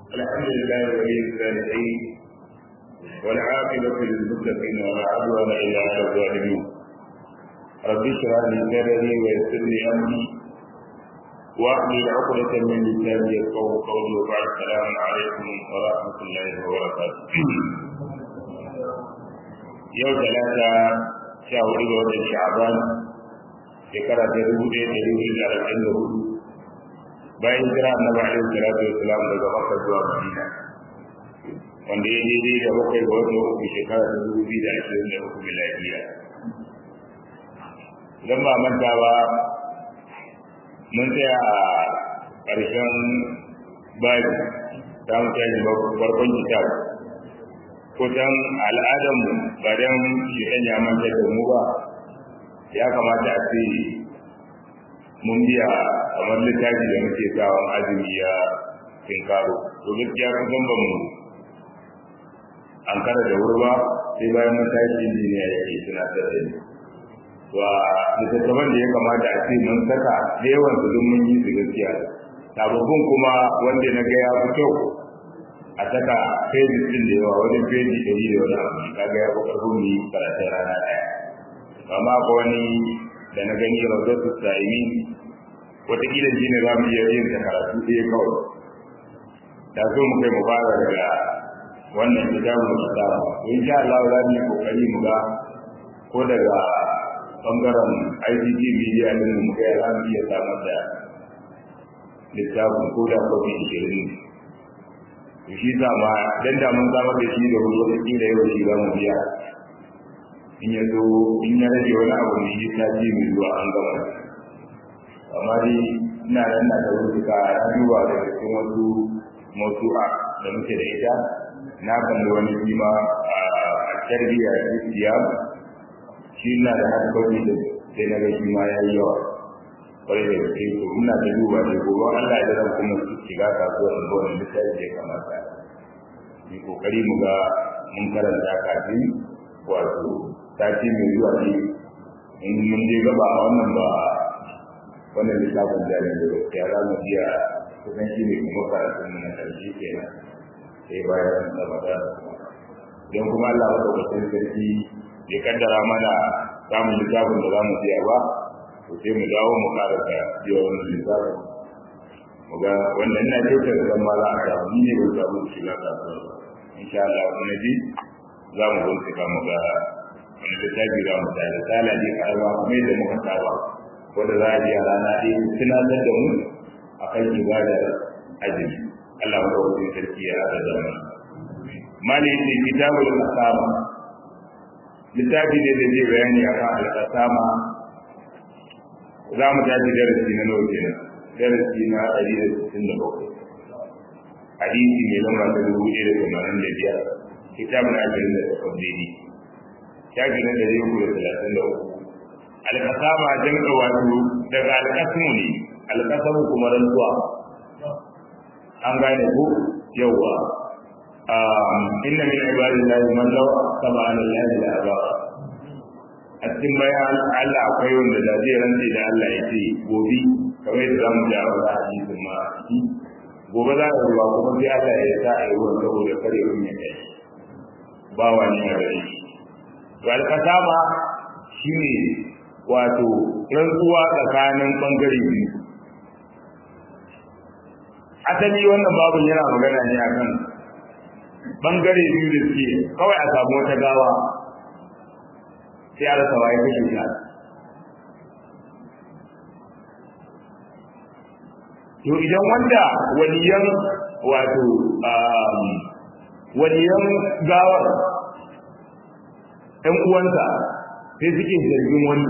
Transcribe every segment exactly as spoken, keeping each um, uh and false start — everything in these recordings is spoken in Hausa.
الحمد لله ولي الصالحين والعاقبة للمتقين ولا عدوان إلا على الظالمين. رب اشرح لي صدري ويسر لي أمري واحلل عقدة من لساني يفقهوا قولي وبعد السلام عليكم ورحمة الله وبركاته. يوم ثلاثة شهر إبراهيم شعبان shekara ta dubu ɗaya da dubu da arba'in da hudu bayan jira annabi alaihi salatu wassalam daga Makka zuwa Madina, wanda ya daidai da bakwai ga watan uku shekara ta dubu biyu da ashirin da uku miladiya. Idan ba manta ba, mun tsaya a ƙarshen babi za mu tashi farkon kitab. Kusan al'adarmu ba don shi ɗan ya manta da mu ba, ya kamata a ce mun biya kamar littafi da muke sawan azumi ya tinkaro. To gaskiya kusan ba mu an kara da wurba sai bayan matashi injiniya ya ke tunatar da ni. To a littattafan da ya kamata a ce mun saka da yawan su don mun yi su gaskiya. Sababbin kuma wanda na ga ya fi kyau a saka fejis ɗin da yawa wajen feji ɗari da wani abu, kaga ya fi ƙarfin mu yi karatun rana ɗaya. amma ko wani da na gani rawdatu sa'imi wataƙila shi ne za mu iya yin ta karatu ɗaya kawai da so mu kai mu fara daga wannan kitabu da kitabu. Insha Allah za mu yi kokari mu ga ko daga bangaren I C T media din mu kai za mu iya samar da littafin ko da kofi ishirin. Shi ta ma dan da mun samar da shi da wuri wataƙila yau shi za mu biya in ya zo in ya rage wani abu ne ya tafi mai zuwa an gama. Amma dai ina nan na da wasu ka na duba da cikin wasu motsu'a da muke da ita, na kalli wani kima a tarbiyya da siya shi na da hankali da sai na ga kima ya yi yawa kwarai da gaske. To ina da duba da gobe Allah ya zan kuma shiga kasuwar da wani littafi da ya kamata mu kokari mu ga mun karanta kafin wato sati mai zuwa ne in mun je gaba a wannan ba wannan lissafin jari da gaskiya za mu iya kusan shi ne kuma karatun mu na ƙarshe kenan sai bayan ramadan. Don kuma Allah madaukakin sarki ya kaddara mana samun lissafin da za mu biya ba, to sai mu dawo mu karanta biya wannan lissafin mu ga wannan ina kyautar da zan ma za a samu ni ne ba samu shiga kasuwa. Insha Allah kuma ji za mu bincika mu ga wani littafi za mu tare tsala ne karba kuma yadda muka saba wanda za a ji a rana ɗaya tunatar da mu a kan ibadar azumi. Allah ya kawo sarki ya rada da mu. Mali ne kitabul qasama, littafi ne da zai bayani akan al-qasama. Za mu tafi darasi na nawa kenan? Darasi na ɗari da sittin da bakwai. Hadisi mai lamba ta dubu ɗaya da tamanin da biyar. Kitabul ajrin da tafsiri. Shafi na ɗari uku da talatin da uku. Alƙasama jam'a wato daga alƙasmu ne, alƙasamu kuma rantsuwa. An gane ko yawwa. Inna min ibadillahi man law aqsama ala allahi la abara. A cikin bayan Allah akwai wanda da zai rantse da Allah ya ce gobe kamar yadda zamu ji a wannan hadisin ma gobe za ka ruwa kuma sai Allah ya sa a yi ruwan saboda kare ruwan ya kai. Ba wani a gare shi. To alƙasama shi ne wato rantsuwa tsakanin ɓangare biyu. Asali wannan babin yana magana ne akan ɓangare biyu da suke kawai a samu wata gawa sai a rasa waye kashe ta. To idan wanda waliyan wato waliyan gawar ɗan uwansa sai suke zargin wani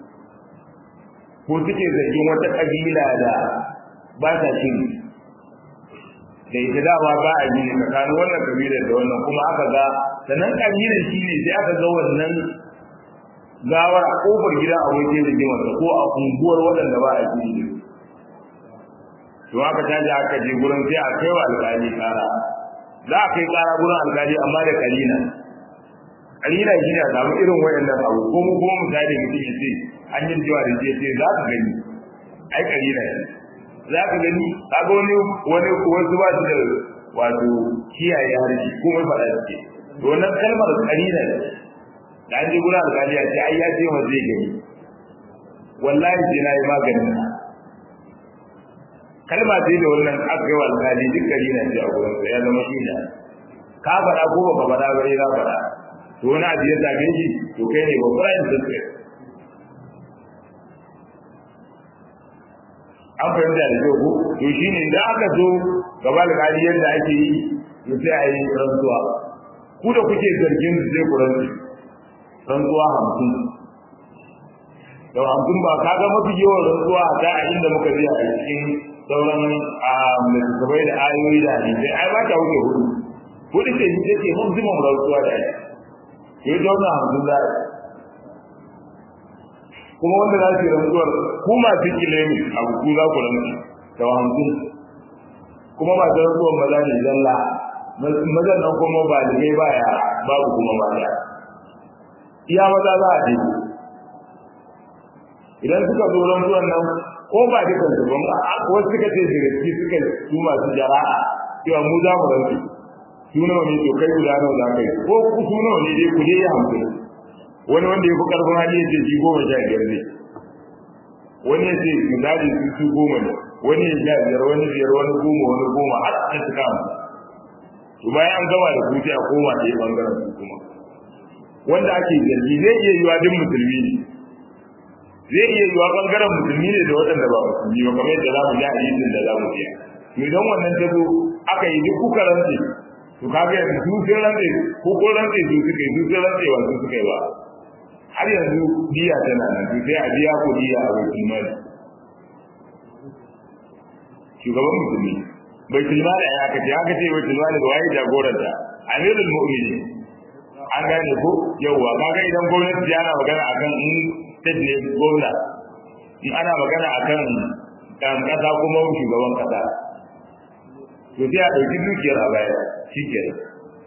ko suke zargin wata ƙabila da ba ta shiri da ita dama ba a yi tsakanin wannan ƙabilar da wannan, kuma aka ga sannan ƙabilar shi ne sai aka ga wannan gawar a ƙofar gidan abokin rigimarsa ko a unguwar waɗanda ba a shiri. To aka tashi aka je gurin sai a kai wa alƙali ƙara, za a kai ƙara gurin alƙali amma da kalina kalila shi ne a samu irin wayannan abu ko mu kuma misali mutum ya ce an yi jiwa da ce ce za ka gani ai kalila ne za ka gani kaga wani wani wasu ba su da wato kiyaye harshe komai faɗa suke to wannan kalmar karina ne da an je gurin alƙali a ce ai ya ce wa zai gani wallahi sai na yi maganin kalma ce da wannan aka yi wa alƙali duk karina ce a gurin ya zama shi ne ka faɗa ko ba faɗa ba ne na faɗa to wani abu ya same shi to kai ne babbar yin sassu an fahimta da kyau ko to shi ne da aka zo gaba da kari yadda ake yi to sai a yi rantsuwa ku da kuke zargin su sai ku rantsu rantsuwa hamsin da hamsin ba ka ga mafi yawan rantsuwa a ta a inda muka biya a cikin sauran littattafai da ayoyi da hadisai ai ba ta wuce hudu hudu ce shi take hamsin rantsuwa da ake sai da wannan hamsin za a kuma wanda za su yi rantsuwar ku masu kilemi a ku za ku rantsu da hamsin kuma masu rantsuwar maza ne zalla mazan nan kuma ba da kai ba ya babu kuma mata iya maza za a ɗaya idan suka zo rantsuwar nan ko ba dukan su ba ko suka ce su gaske suka su masu jara'a cewa mu za mu rantsu su nawa ne to kai guda nawa za ka yi ko ku su nawa ne dai ku je ya hamsin wani wanda ya fi karfin hali ya ce shi goma sha biyar ne wani ya ce misali su su goma ne wani ya sha biyar wani biyar wani goma wani goma har a cika mu to bayan an gama da ku sai a koma da ya bangaren su kuma wanda ake zargi zai iya yiwa duk musulmi ne zai iya yiwa bangaren musulmi ne da waɗanda ba musulmi ba kamar yadda za mu ji hadisin da za mu biya to idan wannan ta zo aka yi duk kuka rantse to kaga yanzu su sun rantse ko ko rantse su suka yi su sun rantse wa su suka yi ba har yanzu diya tana nan to sai a biya ko diya a bai tilmani shugaban musulmi bai tilmani a yaka ce haka ce bai tilmani da waye jagoranta amirul mu'mini an gane ko yauwa kaga idan gwamnati ana magana akan in state ne gwamna in ana magana akan kan kasa kuma shugaban kasa to sai a ɗauki dukiyar a baya shi kenan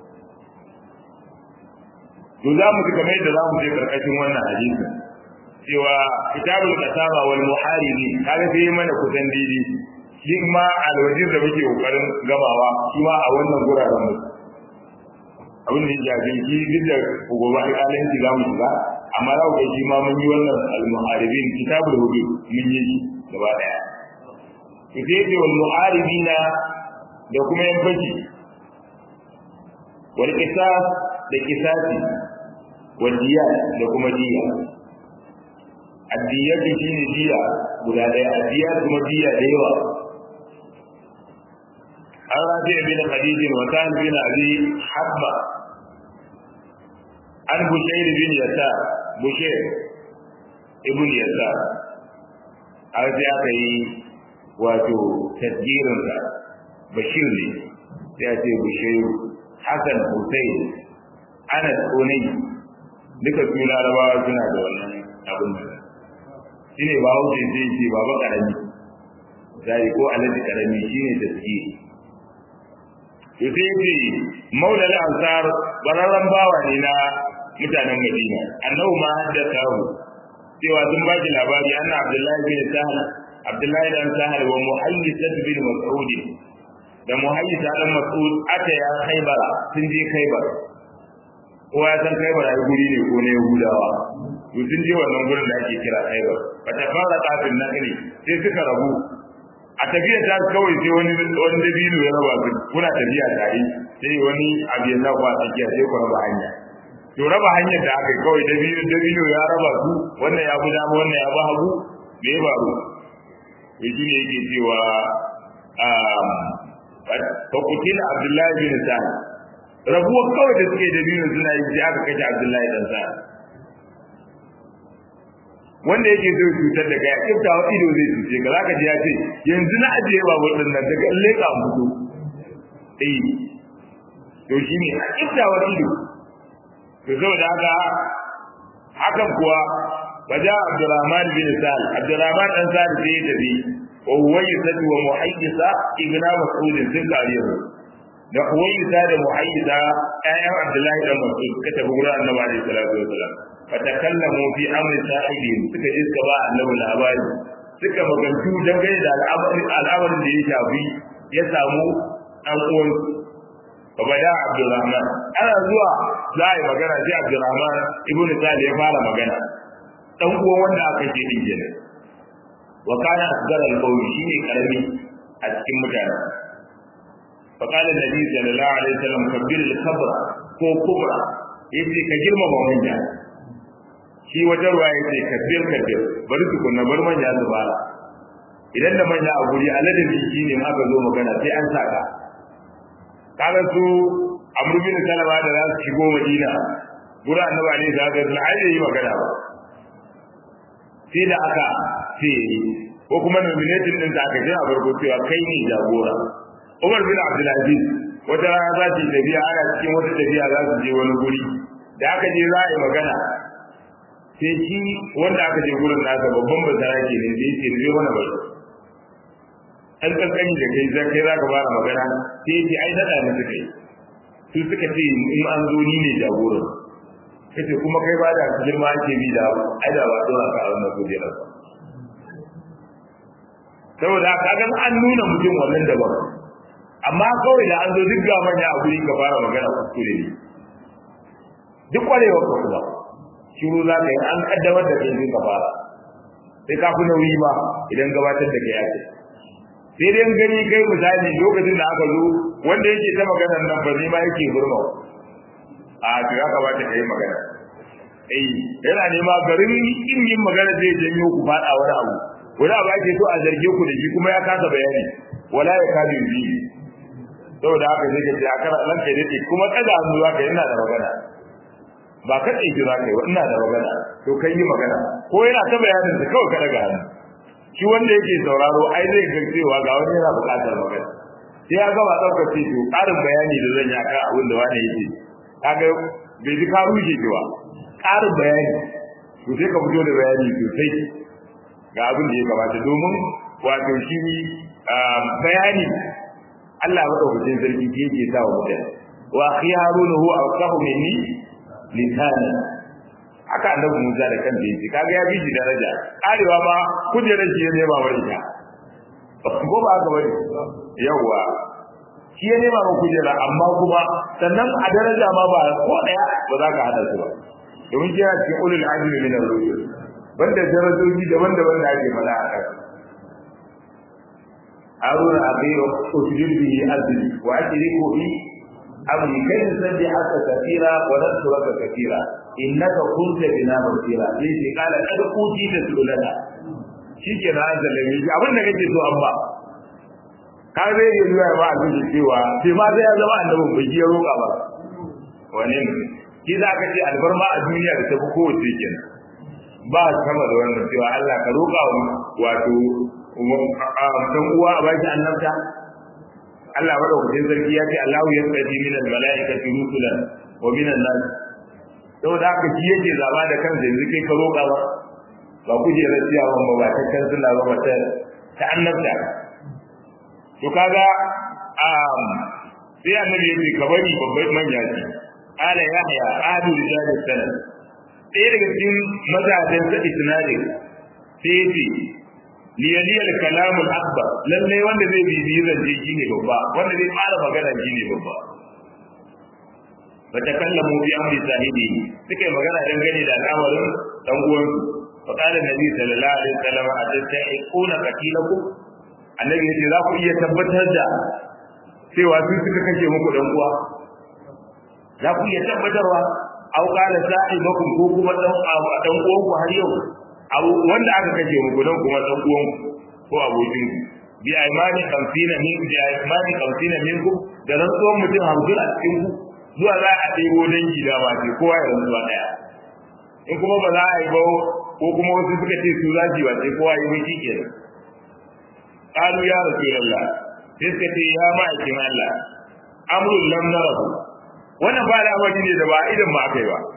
to za mu ji kamar yadda za mu je karkashin wannan hadisi cewa kitabul qasama wal muharibi kaga sai mana kusan didi shi ma alwajir da muke kokarin gamawa shi ma a wannan guraren mu abin da ya ji shi duk da gobe alƙalin shi za mu shiga amma za ku ga shi ma mun yi wannan al muharibin kitabul hudud mun yi shi gaba daya kitabi wal muharibina da kuma yan fashi wal qisas da kisasi wadiya da kuma diya addiyatu shine diya guda daya addiya kuma diya da yawa an rafi bin khadij wa tan bin abi habba an bushayr bin yasa bushayr ibn yasa an ji aka yi wato tadbirin sa bashir ne ya ce bushayr hasan husayn anas unay duka su larabawa suna da wannan abin da shi ne ba wuce sai ce baba karami zai ko alaji karami shi ne tasiri to sai ce maula al-ansar bararran bawa ne na mutanen madina annahu ma haddathahu cewa sun ba shi labari anna abdullahi bin sahal abdullahi dan sahal wa muhayyisat bin mas'ud da muhayyisa dan mas'ud ata ya khaybara sun je khaybar kowa ya san Khaibar ai guri ne ko ne Yahudawa to sun je wannan gurin da ake kira Khaibar fa ta fara kafin nakali sai suka rabu a tafiya ta kawai sai wani wani dabino ya raba su kuna tafiya tare sai wani abu ya saba tsakiya sai ku raba hanya to raba hanyar da aka yi kawai dabino dabino ya raba su wannan ya bi dama wannan ya bi hagu me ya faru to shine yake cewa um fa kutila Abdullahi bin Sa'id rabuwar kawai da suke da biyu suna yi sai aka kashe Abdullahi dan sa wanda yake so cutar da kai a kifta wa ido zai cuce ka zaka ji ya ce yanzu na ajiye babur din nan daga leka mutu eh to shine a kifta wa ido to saboda haka hakan kuwa baja Abdurrahman bin Sa'id Abdurrahman dan Sa'id sai ya tafi wa huwaysa wa muhayyisa ibn Mas'ud sun kariyo da huwaysa da muhayyisa ayyan Abdullahi dan Mas'ud suka tafi gurin Annabi sallallahu alaihi wasallam fa takallamu fi amri sa'idin suka je suka ba Annabi labari suka magantu dangane da al'amarin da ya shafi ya samu dan uwan Bada Abdurrahman ana zuwa za a yi magana sai Abdurrahman ibnu Sa'd ya fara magana dan uwan wanda aka ce din kenan wa kana asgar al-qawl shine karami a cikin mutane fa qala nabi sallallahu alaihi wasallam kabbir al-kabra ko kubra yace ka girmama manya shi wata ruwa yace kabbir kabbir bari tukunna bar manya su fara idan da manya a guri aladabi shine aka zo magana sai an saka kaga su Amr bin Salama da za su shigo Madina gura annabi alaihi salatu wasallam ai yi magana ba sai da aka ce ko kuma nominatin din da aka je a farko cewa kai ne jagora Umar bin Abdul Aziz wata rana za ta yi tafiya ana cikin wata tafiya za su je wani guri da aka je za a yi magana sai shi wanda aka je gurin nasa babban bazara ke ne sai ce zai wani bai an kankani da kai za kai za ka fara magana sai ce ai nada ne suka yi su suka ce in an zo ni ne jagoran kace kuma kai ba da girma ake bi da ai da ba dora ka a wannan kujerar ba saboda kaga an nuna mutum wannan daban amma kawai da an zo duk ga manya a guri ka fara magana kuskure ne duk kwarewa ka kuma shiru za ka yi an kaddamar da kai ka fara sai ka fi nauyi ba idan gabatar da kai ake sai dai gani kai misali lokacin da aka zo wanda yake ta maganar nan ba zai ma yake burma a to ya kamata kai magana eh yana nema garin kin yin magana zai janyo ku fada wani abu wani abu ake so a zarge ku da shi kuma ya kasa bayani wala ya kadu bi saboda haka zai ce a kara nan kai dai kuma kada hannu zaka yana da magana ba ka tsaye za ka yi ina da magana to kai yi magana ko yana ta bayanin da kawai ka daga hannu shi wanda yake sauraro ai zai ga cewa ga wani yana buƙatar magana sai ya gaba daukar ce to ƙarin bayani da zan yi akan abin da wani yake kaga bai ji ka rushe ki ba ƙarin bayani to sai ka fito da bayani sosai ga abin da ya kamata domin wato shi bayani Allah madaukakin sarki yake sa wa mutane wa khiyaruhu awqahu minni lisana haka annabi Musa da kanta yake kaga ya bi shi daraja arewa ma kujerar shi ne ba wani ta ko ba haka bane yawa shi ne ba kujera amma kuma sannan a daraja ma ba ko daya ba za ka hada su ba domin kira cikin ulul azmi min ar-rusul banda darajoji daban-daban da ake fada a kai Haruna abiyo usjud bihi azli wa ajriku bi amri kai sabbi hatta kathira wa nadhkuraka kathira innaka kunta bina basira sai kala kad kuti da sulana shikenan azalimi abin da kake so amma ka zai yi zuwa ba abin da cewa sai ma sai ya zama annabin bai ya roƙa ba wani ki za ka ce albarma a duniya da tafi kowace kenan ba sama da wannan cewa Allah ka roƙa wato dan uwa a baki annabta Allah madaukakin sarki ya ce Allahu yasbi min al-mala'ikati rusulan wa min an-nas saboda haka shi yake zaba da kansa yanzu kai ka roƙa ba ba kujerar ciyawan ba ba ta kansila ba ta ta annabta to kaga um sai annabi yake ka bari babban manya ce ala yahya adu rijal sanad sai daga cikin mazajen sa isnadi sai yace liyaliyal kalamul akbar lalle wanda zai bibiyi zance shine babba wanda zai fara magana shine babba fatakallamu bi amri sahibi suke magana dangane da al'amarin dan uwan fa qala nabi sallallahu alaihi wasallam atattaquna qatilakum annabi yace za ku iya tabbatar da cewa su suka kashe muku dan uwa za ku iya tabbatarwa au qala sahibakum ko kuma dan dan uwan ku har yau abu wanda aka kashe muku dan kuma dan uwan ko abokin bi aymani kamfina min bi aymani kamfina minkum da rantsuwan mutum hamsin a cikin ku zuwa za a ɗebo dangi da ba sai kowa ya rantsuwa ɗaya in kuma ba za a yi ba ko kuma wasu suka ce su za su yi ba sai kowa ya yi shi kenan qalu ya rasulullah sai suka ce ya ma'aikin Allah amrul lam narahu wannan ba da amari ne da ba idan ba aka yi ba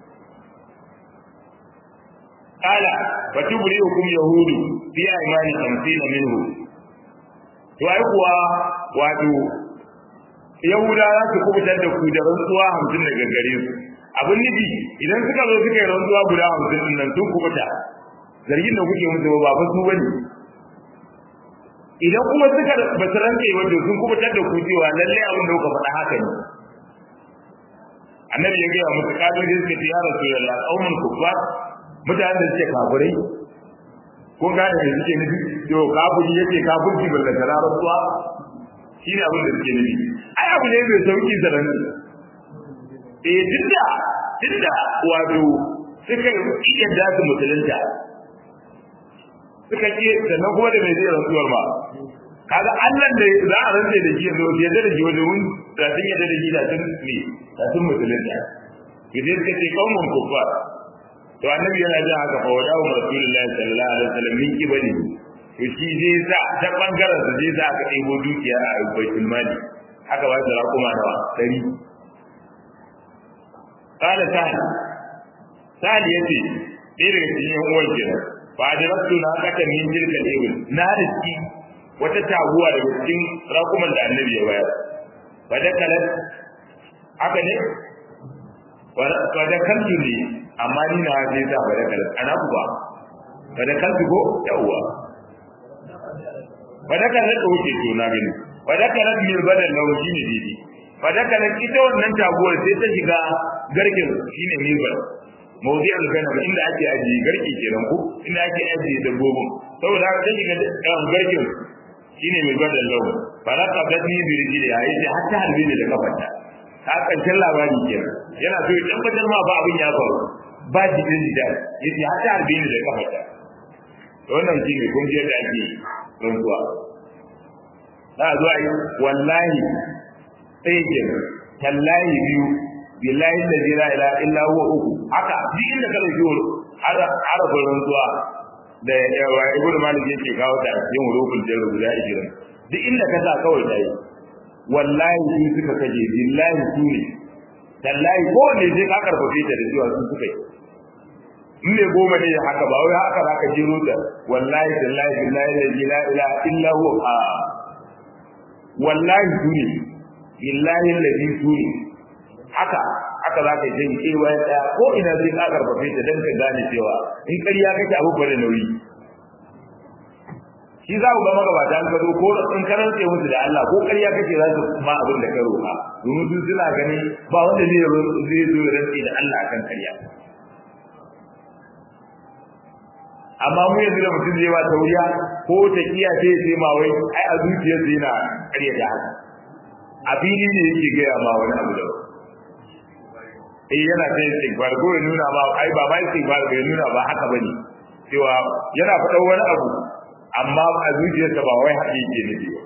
qala fatubri'ukum yahudu fi aymani khamsina minhu to ai kuwa wato yahuda za su kubutar da ku da rantsuwa hamsin daga gare su abin nufi idan suka zo suka yi rantsuwa guda hamsin din nan sun kubuta zargin da kuke musu ba fa su bane idan kuma suka basu rantse wanda sun kubutar da ku cewa lalle abin da kuka faɗa haka ne annabi ya ga musu kalu da suka ce ya rasulullah qaumun kuffar mutanen da suke kafirai ko ga da suke nufi to kafiri yake kafirci balla da rarsuwa shi ne abin da suke nufi ai abu ne mai sauki zaran eh tunda tunda wato suka iya da su musulunta suka ce sannan kuma da mai zai rantsuwar ba kaga Allah da za a rantsa da shi yanzu ya da shi wajen wun da sun yadda da shi da sun ne da sun musulunta idan suka ce kaumun kuffar to annabi yana jin haka fa wadawu rasulullahi sallallahu alaihi wasallam min kibali to shi zai sa ta bangaren sa zai sa aka ɗebo dukiya a baitul mali haka ba da rakuma da dari qala sahal sahal yace dai daga cikin uwan kenan fa da rasu na kaka min jirka lebul na riski wata taguwa daga cikin rakuman da annabi ya bayar fa da kalat haka ne fa da kantu ne amma ni na je za fa da kalat ana ku ba fa da kantu ko yawa fa da kalat ko wuce to na gani fa da kalat mil badal lawo shine didi fa da kalat ita wannan taguwar sai ta shiga garkin shine milbal mawdi al-ganam inda ake aji garki kenan ko inda ake aji dabbobin saboda haka take ga garkin shine mai gwadan lawo fara qablatni bi rijli yayi sai hatta halbe ne da kafarta ta kancin labari kenan yana so ya tabbatar ma ba abin ya faru ba jidin da yace hatta halbe ne da kafarta wannan shine kun je da ake rantsuwa da zuwa wallahi sai kenan tallahi biyu billahi allazi la ilaha illa huwa uku haka duk inda ka dauki arabin rantsuwa da yawa ibnu malik yake kawo ta cikin rukun da guda ishirin duk inda ka sa kawai dai wallahi su suka kaje billahi su ne tallahi ko ne sai ka karfafe ta da cewa su suka yi in ne goma ne haka ba wai haka zaka jiro ta wallahi billahi billahi la ilaha illa huwa wallahi su ne billahi allazi su ne haka haka za ka yi jin cewa ya tsaya ko ina zai ka karfafe ta dan ka gane cewa in ƙarya kake abu bare nauyi shi za ku ga magabata an gado ko in karance musu da Allah ko ƙarya kake za su ma abin da ka roƙa domin su suna gani ba wanda zai zai zo ya rantsi da Allah akan ƙarya amma mu yanzu da mutum zai ba tauriya ko ta kiyace sai ma wai ai a zuciyarsa yana ƙarya da haka a fili ne yake gaya ma wani abu da eh yana da istighfar ko ya nuna ba ai ba mai istighfar bai nuna ba haka bane cewa yana faɗa wani abu amma a zuciyarsa ba wai haƙi yake ne ba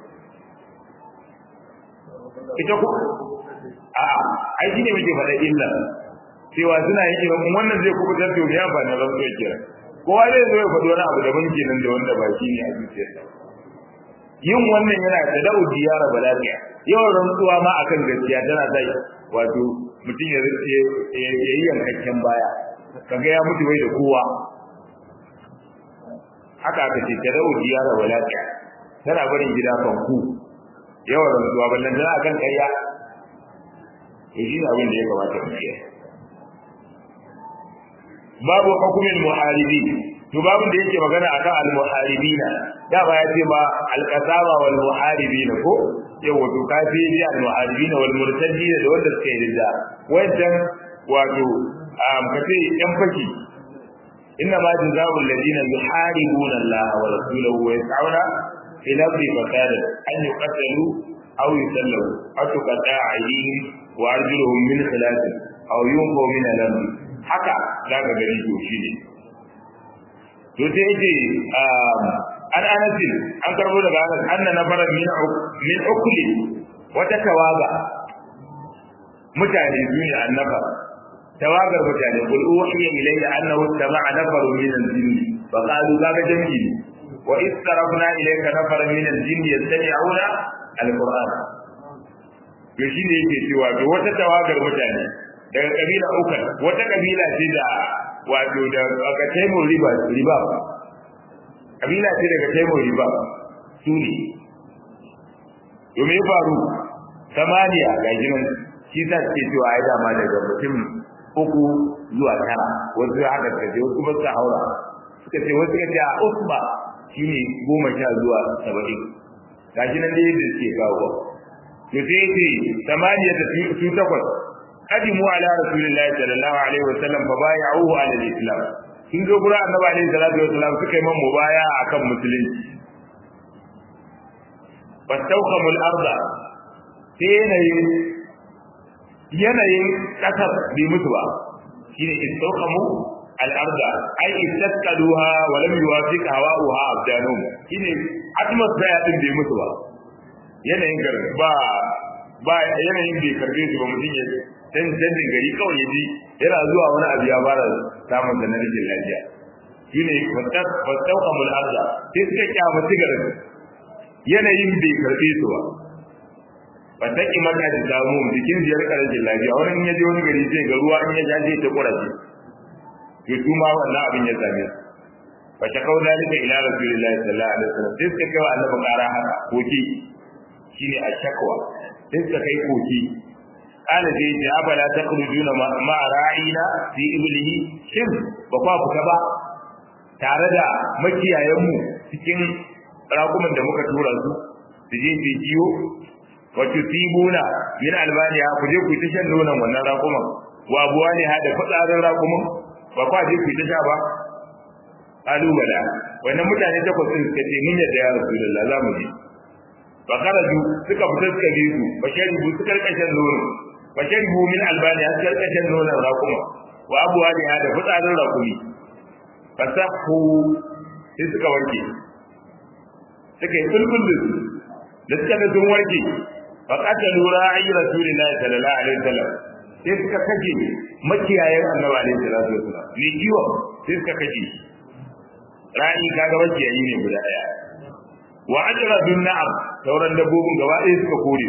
ita ko a ai shine muke faɗa illa cewa suna yin irin wannan zai kuma tantu ya ba na ranzo kira kowa zai zo ya faɗi wani abu daban kenan da wanda ba shi ne a zuciyarsa yin wannan yana da da'u diyara balafiya yawan rantsuwa ma akan gaskiya tana sai wato mutum ya yi yankakken baya kaga ya mutu bai da kowa haka aka ce ta da'u diyara balafiya tana barin gida fanku yawan rantsuwa ballan tana akan kayya to shi ne abin da ya kamata mu yi babu hukumin muharibi to babu da yake magana akan al-muharibina da ba ya ce ba al-qasama wal muharibina ko yau wato kafi ji al-muharibina wal murtadina da wanda suka yi ridda wajen wato um kace yan faki inna ma jazaa'u alladhina yuharibuna Allah wa rasulahu wa yas'una ila ardi fasada an yuqatalu aw yusallabu aw tuqata'a aydihim wa arjuluhum min khilaf aw yunfaw min al-ard haka zaka gani to shine to sai yake an anasin an karbo daga anas anna nafara min min ukli wata tawaga mutane duniya annafa tawagar mutane qul uhiya ilayya annahu sama'a nafaru min al-jinn fa qalu kaga jami'i wa istarafna ilayka nafaran min al-jinn yastami'una al-qur'an to shine yake cewa to wata tawagar mutane daga kabila uku wata kabila ce da wato da aka taimo riba riba kabila ce daga taimo riba su ne to me faru samaniya ga jinan shi ta ce cewa ai dama daga mutum uku zuwa tara wasu haka ta ce wasu ba su haura suka ce wasu ka ce a usba shine goma sha zuwa saba'in gashi nan dai da suke kawo to sai yace samaniya ta su takwas qadimu ala rasulillahi sallallahu alaihi wasallam fa bai'uhu ala al-islam sun zo gura annabi alaihi salatu wasallam suka yi man mubaya akan musulunci fastawqamu al-arda sai yanayin yanayin kasar bai mutu ba shine istawqamu al-arda ay istaqaluha wa lam yuwafiq hawa'uha abdanum shine atmosphere din bai mutu ba yanayin gar ba ba yanayin bai karbe su ba mutum ya dan dan gari kawai yaji yana zuwa wani abu ya fara samun da nake lafiya shine fastawqamu al-arda sai suka kiyama sigarin yanayin bai karbe su ba ba ta ki maka da damu jikin ziyar karajin lafiya wani ya je wani gari zai ga ruwa in ya ja zai ta kuraje to kuma wannan abin ya same su fa ta kawo dalika ila rasulillahi sallallahu alaihi wasallam sai suka kai wa annabi kara haka koki shine a shakwa sai suka kai koki kana dai ya abala takhrujuna ma ra'ina fi iblihi shin ba kwa fita ba tare da makiyayen mu cikin rakuman da muka tura su su je su kiyo wa tusibuna min albaniya ku je ku ta shan nonon wannan rakuman wa abuwani hada fadarin rakuman ba kwa je ku ta sha ba kalubala wannan mutane takwas din suka ce mun yadda ya rasulullah za mu je fa karaju suka fita suka je su ba sharibu suka karkashin nono ba sharibu min albaniya suka karkashin nonon rakuma wa abuwani hada fadarin rakumi fasahu sai suka warke suka yi kulkul da suka ga sun warke fa qatalu ra'i rasulillahi sallallahu alaihi wasallam sai suka kaje makiyayen annabi alaihi salatu wasallam ni kiwo sai suka kaje ra'i kaga makiyayi ne guda daya wa ajradun na'am sauran dabbobin gaba ɗaya suka kore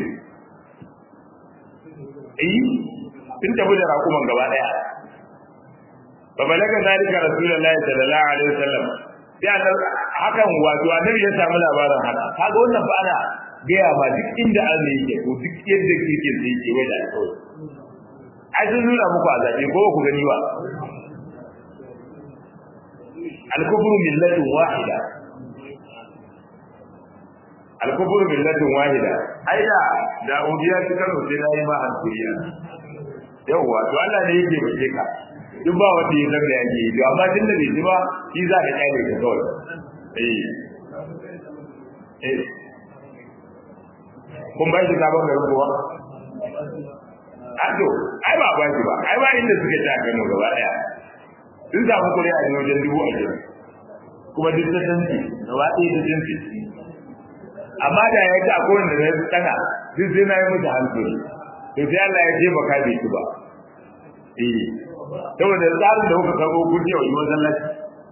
eh sun tafi da rakuman gaba daya fa balaga zalika rasulullahi sallallahu alaihi wasallam sai hakan wato annabi ya samu labarin haka kaga wannan ba ana gaya ba duk inda Allah yake ko duk yadda kike da yake wai da kawai ai sun nuna muku azabi ko ku gani ba al-kufru millatun wahida al-kufru millatun wahida ai da da ubiya cikin sai nayi ma hankuriya yawa to Allah ne yake bace ka duk ba wanda ya zama yake yi amma tun da bai ji ba shi za ka kyale ka kawai eh eh kun ba shi sabon garin kuwa ato ai ba ba shi ba ai ba inda suke ta Kano gaba daya sun samu kuri a wajen dubu ashirin kuma duk da tanti gaba ɗaya da tanti amma da ya ta kowane da ya tsana duk sai na yi mutu hankali to sai Allah ya je baka bai shi ba eh saboda tsarin da kuka karbo kun je wa masallaci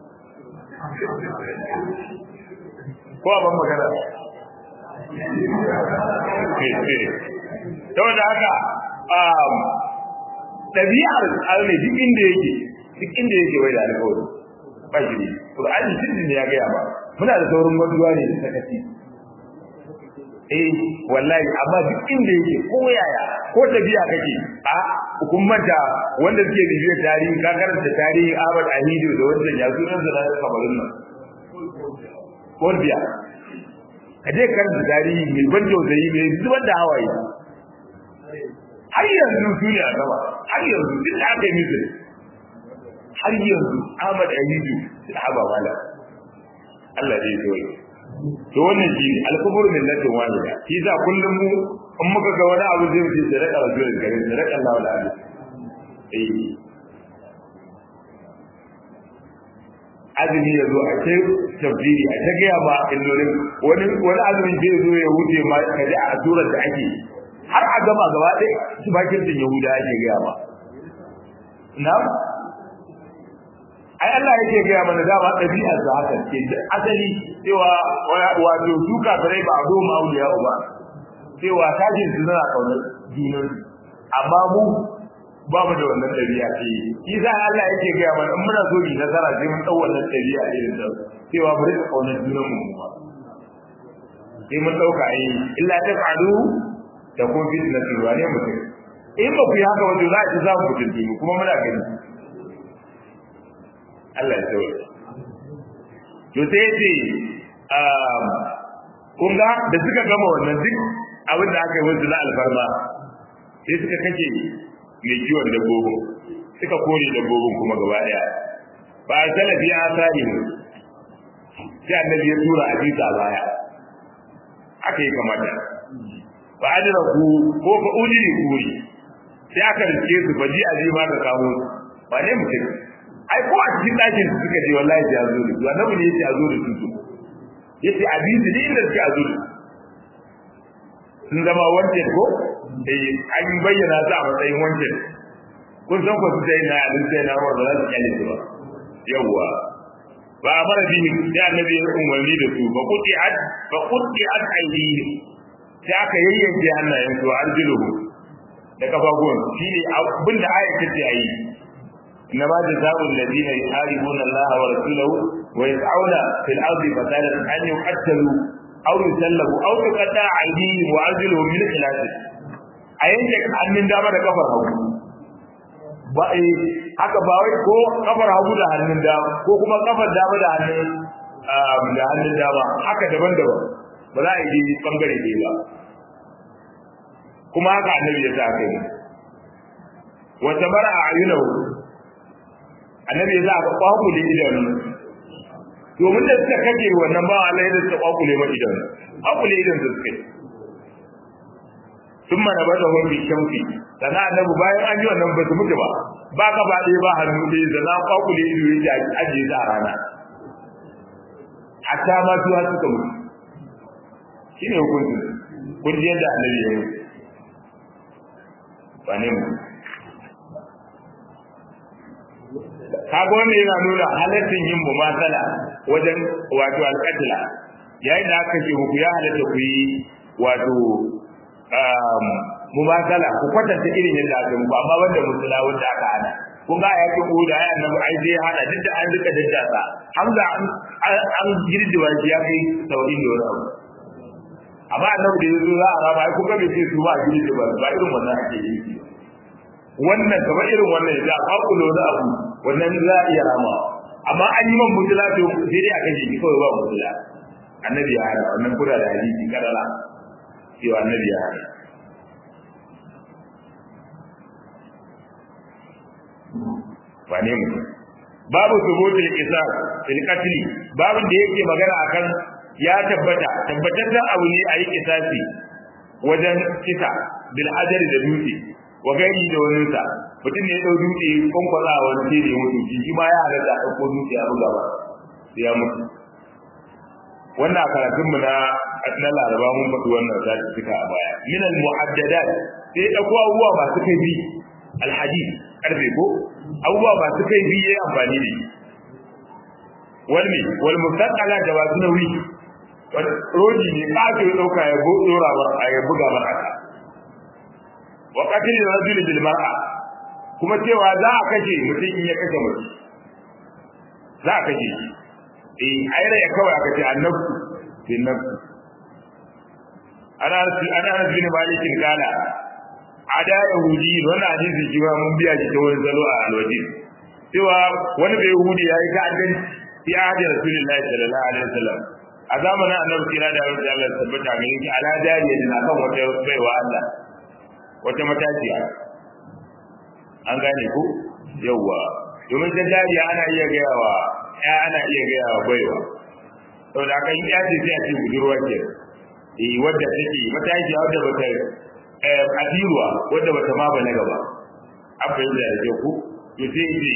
ko ban magana saboda haka um tabi'ar alne duk inda yake duk inda yake wai da alƙawari ba shi ne Qur'ani din ne ya ga ba muna da saurin gwaduwa ne da sakaci eh wallahi amma duk inda yake ko yaya ko tabi'a kake a hukumanta wanda suke bibiyar tarihi ka karanta tarihi Ahmad Ahidu da wannan ya sunan da na kabarin nan ko biya kaje karanta tarihi mai ban tausayi mai zubar da hawaye har yanzu su ne a gaba har yanzu duk da aka yi musu har yanzu Ahmad Ahidu da haba wala Allah zai so to wannan shi al-kubur millatin wahida shi za kullum mu in muka ga wani abu zai wuce da raka rajulin gare da raka Allah wala eh azumi yazo a ce tabbiri a ta gaya ma illolin wani wani azumin zai zo ya wuce ma kaje a surar da ake har a gama gaba ɗaya su bakin din Yahuda ake gaya ma na ai Allah yake gaya mana dama ɗabi'ar da haka ce asali cewa wato su kafirai ba zo mu auliya ba cewa tajin su zana kaunar junan amma mu ba mu da wannan ɗabi'a ce shi za Allah yake gaya mana in muna so mu nasara sai mun dau wannan ɗabi'a irin da cewa mu rika kaunar junan mu ba sai mun dauka ai illa taf'alu takun fitnatun wa ne mutum in ba ku yi haka wato za a ci za mu mutunci kuma muna gani Allah ya tsaye to sai ce um kun ga da suka gama wannan duk abin da aka yi musu na alfarma sai suka kace mai kiwon dabbobin suka kore dabbobin kuma gaba daya ba salafi ya sani sai annabi ya tura hadisi a baya aka yi kamata ba adraku ko fa ulil kuri sai aka rike su baji aje ma ka kawo ba ne mutum ai ko a cikin dakin su suka je wallahi ya zo da annabi ne yace a zo da su yace hadisi ne inda suka zo sun zama wancan ko eh an bayyana su a matsayin wancan kun san ko su sai na alin sai na wanda za su kyale su ba yawa ba amara bihi da annabi ya umarni da su ba kuti ad ba kuti ad aidihim sai aka yayyanke hannayen su arjuluhu da kafafuwan shine abin da ayat ta yi inna ma jazaa'u alladhina yuharibuna allaha wa rasulahu wa yas'una fil ardi fasadan an yuqtalu aw yusallabu aw tuqatta aydihim wa arjuluhum min khilaf ayyanke hannun dama da kafar hagu ba eh haka ba wai ko kafar hagu da hannun dama ko kuma kafar dama da hannun da hannun dama haka daban-daban ba za a yi bangare ne ba kuma haka annabi ya sa kai wata bara a ayunahu annabi ya sa ka kwakule idanu domin da suka kage wannan ba Allah ya sa kwakule ma idanu kwakule idan su suka thumma nabadahu bi shamsi sana annabi bayan an yi wannan ba su mutu ba ba ka ba dai ba hannu dai da na kwakule ido yake aje ta a rana hatta ma su har suka mutu shine hukunci kun ji yadda annabi ya yi ba ne mu kaga wannan yana nuna halaccin yin mumasala wajen wato alqatla yayin da aka ce ku ya halatta ku yi wato um mumasala ku kwatanta irin yadda aka muku amma wanda musula wanda aka hana kun ga ya ce ku da ayan nan ai zai hana duk da an rika daddasa hamza an girdiwa shi ya kai saurin da wani abu amma annabi da yazo za a rama ai kuka bai ce su ba gidi da ba irin wannan ake yi wannan kamar irin wannan da akulo da abu wannan za a iya rama amma an yi man mutula to sai dai aka ji kawai ba mutula annabi ya hana wannan kura da hadisi karala cewa annabi ya hana wane mu babu subutul qisas fil qatl babu da yake magana akan ya tabbata tabbataccen abu ne a yi kisasi wajen kisa bil ajari da dutse wa gani da wani sa mutum ne ya dau dutse kwankwasa wani sai ya mutu shi ma ya halatta a ko dutse a buga ba sai ya mutu wannan karatun mu na na Laraba mun faɗi wannan zaki cika a baya min al muhaddadat sai dauko abubuwa masu kai bi al hadith karfe ko abubuwa masu kai bi yayi amfani da shi wal mi wal mustaqala da wasu nauyi rodi ne ba ka yi dauka ya dora ba a ya buga ba haka wa qatil rajul bil mar'a kuma cewa za a kashe mutum in ya kashe mutum za a kashe shi eh ayra ya kawai aka ce annabi bin nafsi ana ana bin malikin kana ada yahudi wannan hadisi shi ma mun biya shi ta wani zalo a alwaji cewa wani bai yahudi yayi ka addan fi ahdi rasulullahi sallallahu alaihi wasallam a zamanin annabi kira da wani Allah tabbata mai yake ala jariya da kan wata baiwa Allah wata matajiya an gane ku yawa domin ta jariya ana iya gayawa ya ana iya gayawa baiwa saboda kan ya ce sai a ce budurwa ce eh wadda take matajiya wadda bata eh adiruwa wadda bata ma balaga ba abin da yake ku to sai ji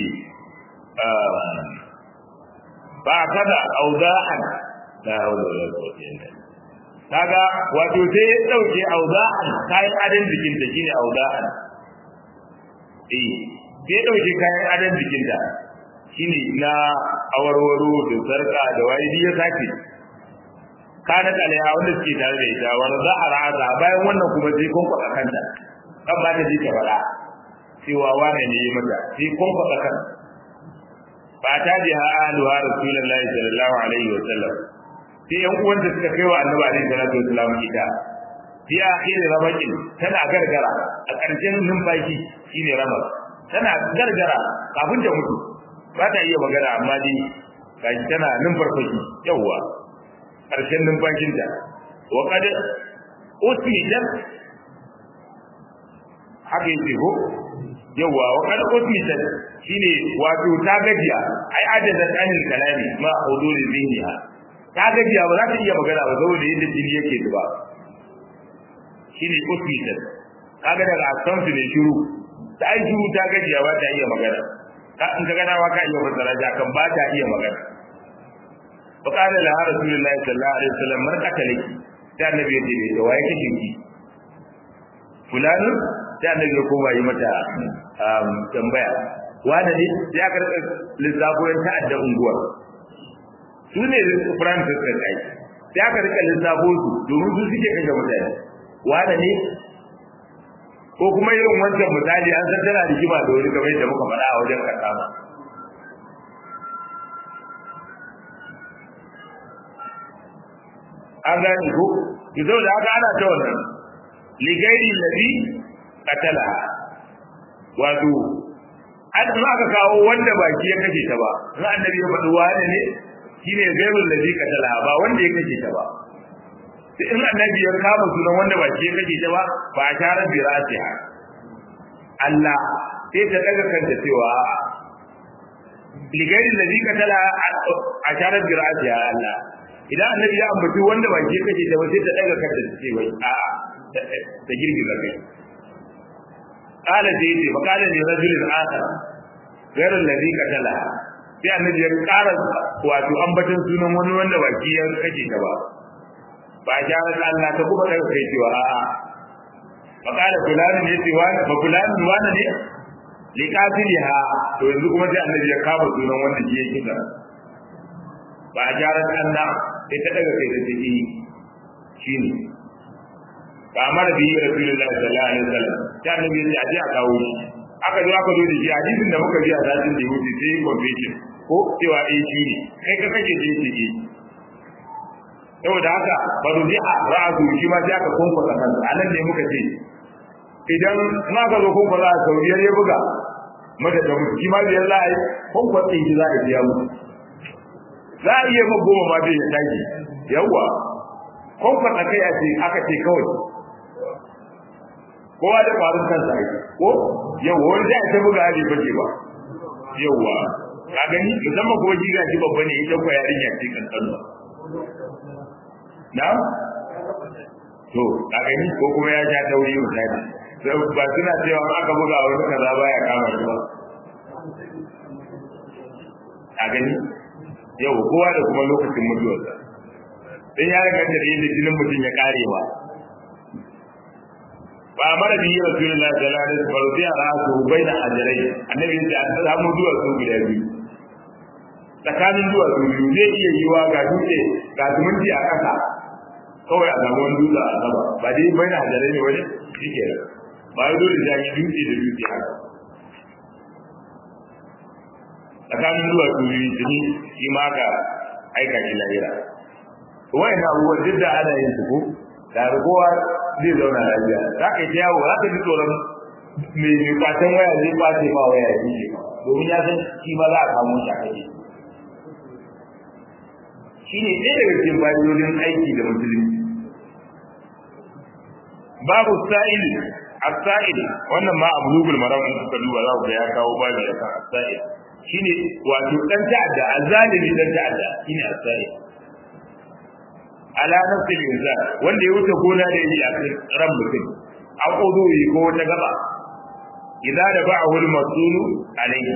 ba kada auzahan la hawla wala quwwata illa billah kaga wato sai ya dauke auzahan kayan adan jikin da shine auzahan eh sai dauke kayan adan jikin da shine na awarwaro da sarka da waidi ya sake kana kalaya wanda suke tare da ita wanda za a raza bayan wannan kuma sai kun kwada kanta kan ba ta ji ta fara cewa wane ne yi mata sai kun kwada kanta ba ta ji ha aluha rasulullahi sallallahu alaihi wa sallam sai yan uwan da suka kai wa annabi alaihi salatu wasallam ita fi akhir rabakin tana gargara a ƙarshen numfashi shine ramak tana gargara kafin ta mutu ba ta iya magana amma dai gashi tana numfarfashi yawa ƙarshen numfashin ta wa qad usmidat haka yake ko yawa wa qad usmidat shine wato ta gajiya ai adada anil kalami ma huduri zihniha ta gajiya ba za ta iya magana ba saboda yadda jini yake zuba shine usmidat kaga daga asamsu ne shiru ta yi shiru ta gajiya ba ta iya magana ka in kaga nawa ka iya fasara ja kan ba ta iya magana fa qala la rasulullahi sallallahu alaihi wasallam man qatalaki ta annabi ya ce da waye kake ki fulani ta annabi ya koma yi mata tambaya wanda ne sai aka rika lissafo yan ta'adda unguwa su ne francis kan kai sai aka rika lissafo su domin su suke kashe mutane wanda ne ko kuma irin wancan misali an san tana rigima da wani kamar yadda muka faɗa a wajen kasama an gane ko ki zo da aka ana ta wannan ligairi ladhi qatala wato an ma aka kawo wanda baki ya kace ta ba ran annabi ya faɗi wani ne shine gairul ladhi qatala ba wanda ya kace ta ba sai in annabi ya kama sunan wanda ba ke kake ta ba ba a tare da rasiha Allah sai ta daga kanta cewa ligari ladhi katala a tare da rasiha Allah idan annabi ya ambaci wanda ba ke kake ta ba sai ta daga kanta ce wai a ta girgiza kai qala sai ce fa qala li rajulin akhar ghayra alladhi katala sai annabi ya ƙara wato ambacin sunan wani wanda ba ke kake ta ba ba jarar Allah ta kuma daga kai cewa a'a fa kana fulani ne ce wani ba fulani wani ne liqatiliha to yanzu kuma sai annabi ya kama sunan wanda ke yake kisa ba jarar Allah sai ta daga kai da take shine ba mara bi rasulullahi sallallahu alaihi wasallam ta annabi ya ce a kawo shi aka zo aka zo da shi hadisin da muka ji a satin da yake sai confession ko cewa eh shi ne kai ka kake da yake saboda haka baruji'a ra'adu shi ma sai aka kunkuta kansa anan ne muka ce idan ma ka zo kunkuta a sauriyar ya buga mata da mutu shi ma da yalla ai kunkuta shi za a biya mu za a iya ma goma ma dai ya tashi yawa kunkuta kai a ce aka ce kawai kowa da farin kansa ai ko yawa wani da ta buga ne bace ba yawa ka gani musamman ko jiga shi babba ne ita ko yarinya ce kan tsaro na to a gani ko kuma ya sha tauri misali sai ba suna cewa aka buga wani kaza baya kama shi ba a gani yau kowa da kuma lokacin mutuwarsa sai ya ga da yadda jinin mutum ya karewa ba mara biyu rasulullahi sallallahu alaihi wasallam ya rasu baina ajrai annabi ya ce an samu duwar su guda biyu tsakanin duwar su biyu zai iya yiwa ga dutse ga zumunci a ƙasa kawai a samu wani dutse a sama ba dai bai na hajjare ne wani shi ke nan ba ya dole da yi dutse da dutse haka tsakanin zuwa turi tuni shi ma ka aika shi lahira wai na abubuwan duk da ana yin su ko da kowa zai zauna lafiya za ka yi ta yawo za ka ji tsoron mai mai kwatan waya zai kwace ma waya ya ce domin ya san shi ma za a kamo shi a kake shi ne ɗaya daga cikin fa'idodin aiki da musulunci babu sa'ili as-sa'il wannan ma ablugul maram in suka duba za ku ga ya kawo babu ya kan as-sa'il shine wato dan ta'adda azalimi dan ta'adda shine as-sa'il ala nafsil insan wanda ya wuce gona da yi a cikin ran mutum an kuduyi ko wata gaba idza da ba'ahu al-masulu alayhi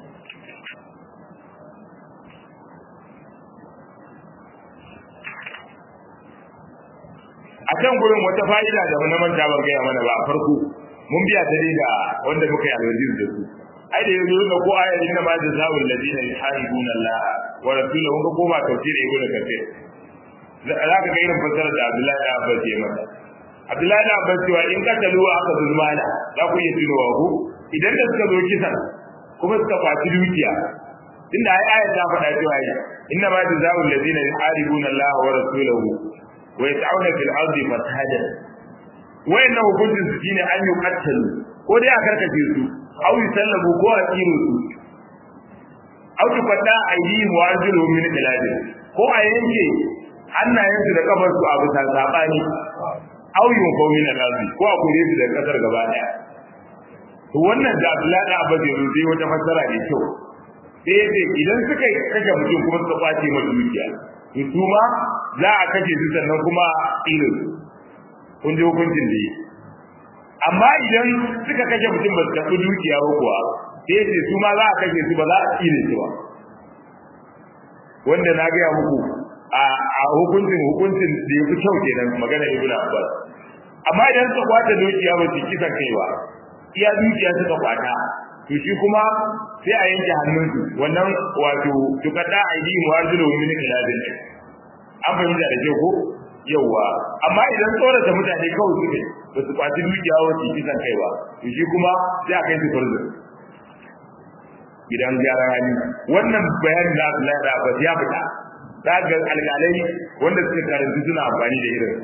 a can gurin wata fa'ida da na manta ban gaya mana ba a farko mun biya ta da wanda muka yi alwajin da su ai da yanzu da ko ayar inna ma jazaa'ul ladina yuharibuna Allah wa rasulahu ga koma tafsir ibnu kathir za ka ga irin fasara da Abdullahi da Abbas ya mata Abdullahi da Abbas cewa in ka taluwa aka zulmana za ku yi tunowa ku idan da suka zo kisan kuma suka kwaci dukiya inda ai ayar ta faɗa cewa inna ma jazaa'ul ladina yuharibuna Allah wa rasulahu wa yas'auna fil ardi fasadan wayanna hukuncin su shine an yi kattalu ko dai a karkace su au yusallabu ko a tsiro su au tuqadda aydihim wa arjuluhum min khilaf ko a yanke hannayensu da kafarsu a bisa sabani auyun qaumin al-ardi ko a kore su da kasar gaba daya to wannan da Abdullahi da Abbas yanzu zai wata fassara da kyau sai yace idan suka kashe mutum kuma suka kwace masa dukiya to su ma za a kashe su sannan kuma irin kun ji hukuncin da yi amma idan suka kashe mutum ba su karɓi dukiya ba kuwa sai yace su ma za a kashe su ba za a tsire su ba wanda na gaya muku a hukuncin hukuncin da ya fi kyau kenan magana Ibn Abbas amma idan suka kwata dukiya ba su kisa kaiwa iya dukiya suka kwata to shi kuma sai a yanke hannunsu wannan wato tukada aidi muwazilu min kiladin an fahimta da kyau ko yawa amma idan tsorata mutane kawai suke ba su kwaci dukiya ba su kisa kaiwa to shi kuma sai a kai su farzo gidan gyara hali wannan bayanin da Allah ya ba ya fita daga alƙalai wanda suke karanci suna amfani da irin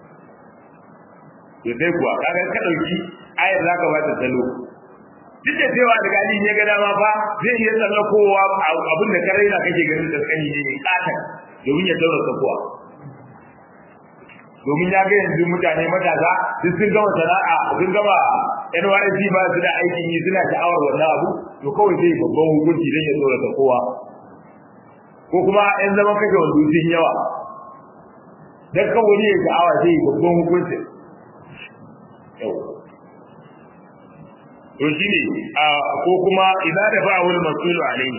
to sai kuwa kaga ka dauki ayar zaka ba ta salo duk da cewa alƙali ne ga dama fa zai iya tsallakowa abin da kare na kake ganin da kani ne kata domin ya daura sakuwa domin ya ga yanzu mutane matasa duk sun gama sana'a sun gama N Y S ba su da aikin yi suna sha'awar wannan abu to kawai sai babban hukunci dan ya daura sakuwa ko kuma in zaman kake wanda sun yawa dan kawai ne ga awa sai babban hukunci yau to shine ko kuma idza da ba'ul mas'ul alayhi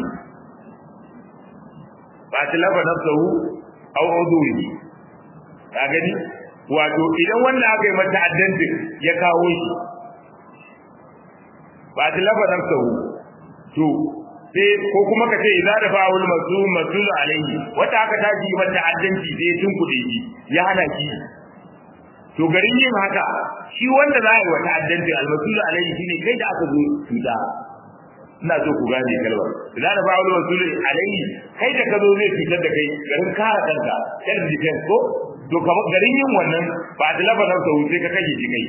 ba talaba nafsuhu aw udwi ka gani wato idan wanda aka yi mata addanci ya kawo shi ba talaba nafsuhu to sai ko kuma ka ce idza da fa'ul mas'ul mas'ul alayhi wata aka taji mata addanci sai tun kudi shi ya hana shi to garin yin haka shi wanda za a yi wata addanci al-mas'ul alayhi shine kai da aka zo tuta ina so ku gane kalmar idza da fa'ul mas'ul alayhi kai da ka zo zai fitar da kai garin kare kanka self defense ko to kamar garin yin wannan ba da labarin sa sai ka kashe shi kai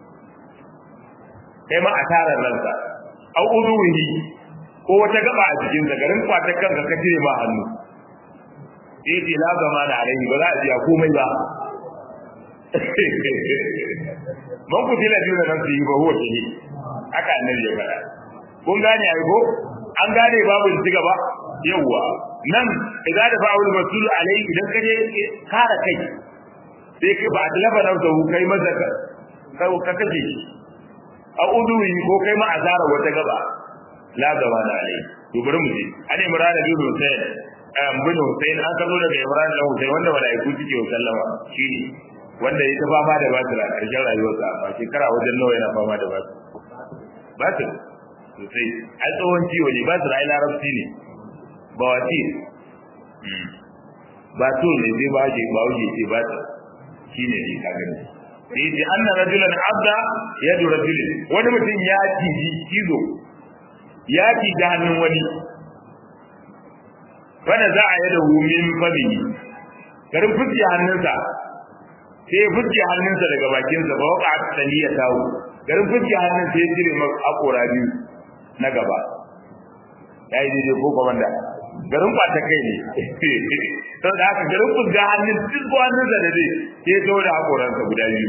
kai ma asarar ranka au uzuhi ko wata gaba a cikin sa garin kwatar kanka ka cire ma hannu sai ce la zama da alaihi ba za a biya komai ba man ku tila biyu da nan su yi ba huwa shi haka annabi ya faɗa kun gane ai ko an gane babu ci gaba yawa nan idan da fa'ul masul alaihi idan ka je kare kai sai ka ba da labarin sa kai maza ka ka kace a uduwi ko kai ma azara wata gaba la gaba da alai to bari mu ji an imran bin husayn um bin husayn an kazo daga imran bin husayn wanda malaiku suke wa sallama shine wanda ya ta fama da batir a ƙarshen rayuwarsa ba shekara wajen nawa yana fama da batir batir sosai ai tsohon ciwo ne batir ai larabci ne ba wati ba to ne zai ba je ba wuce ce batir shine ne ka gani sai ji anna rajulan abda yadu rajulin wani mutum ya ci cizo ya ci da hannun wani wanda za a yada min fami garin fuske hannunsa sai fuske hannunsa daga bakinsa ba waka tsali ya tawo garin fuske hannun sai jire maka akora biyu na gaba yayi dai ko komanda garin kwata kai ne to da haka garin fuske hannun duk hannunsa da dai sai zo da akoransa guda biyu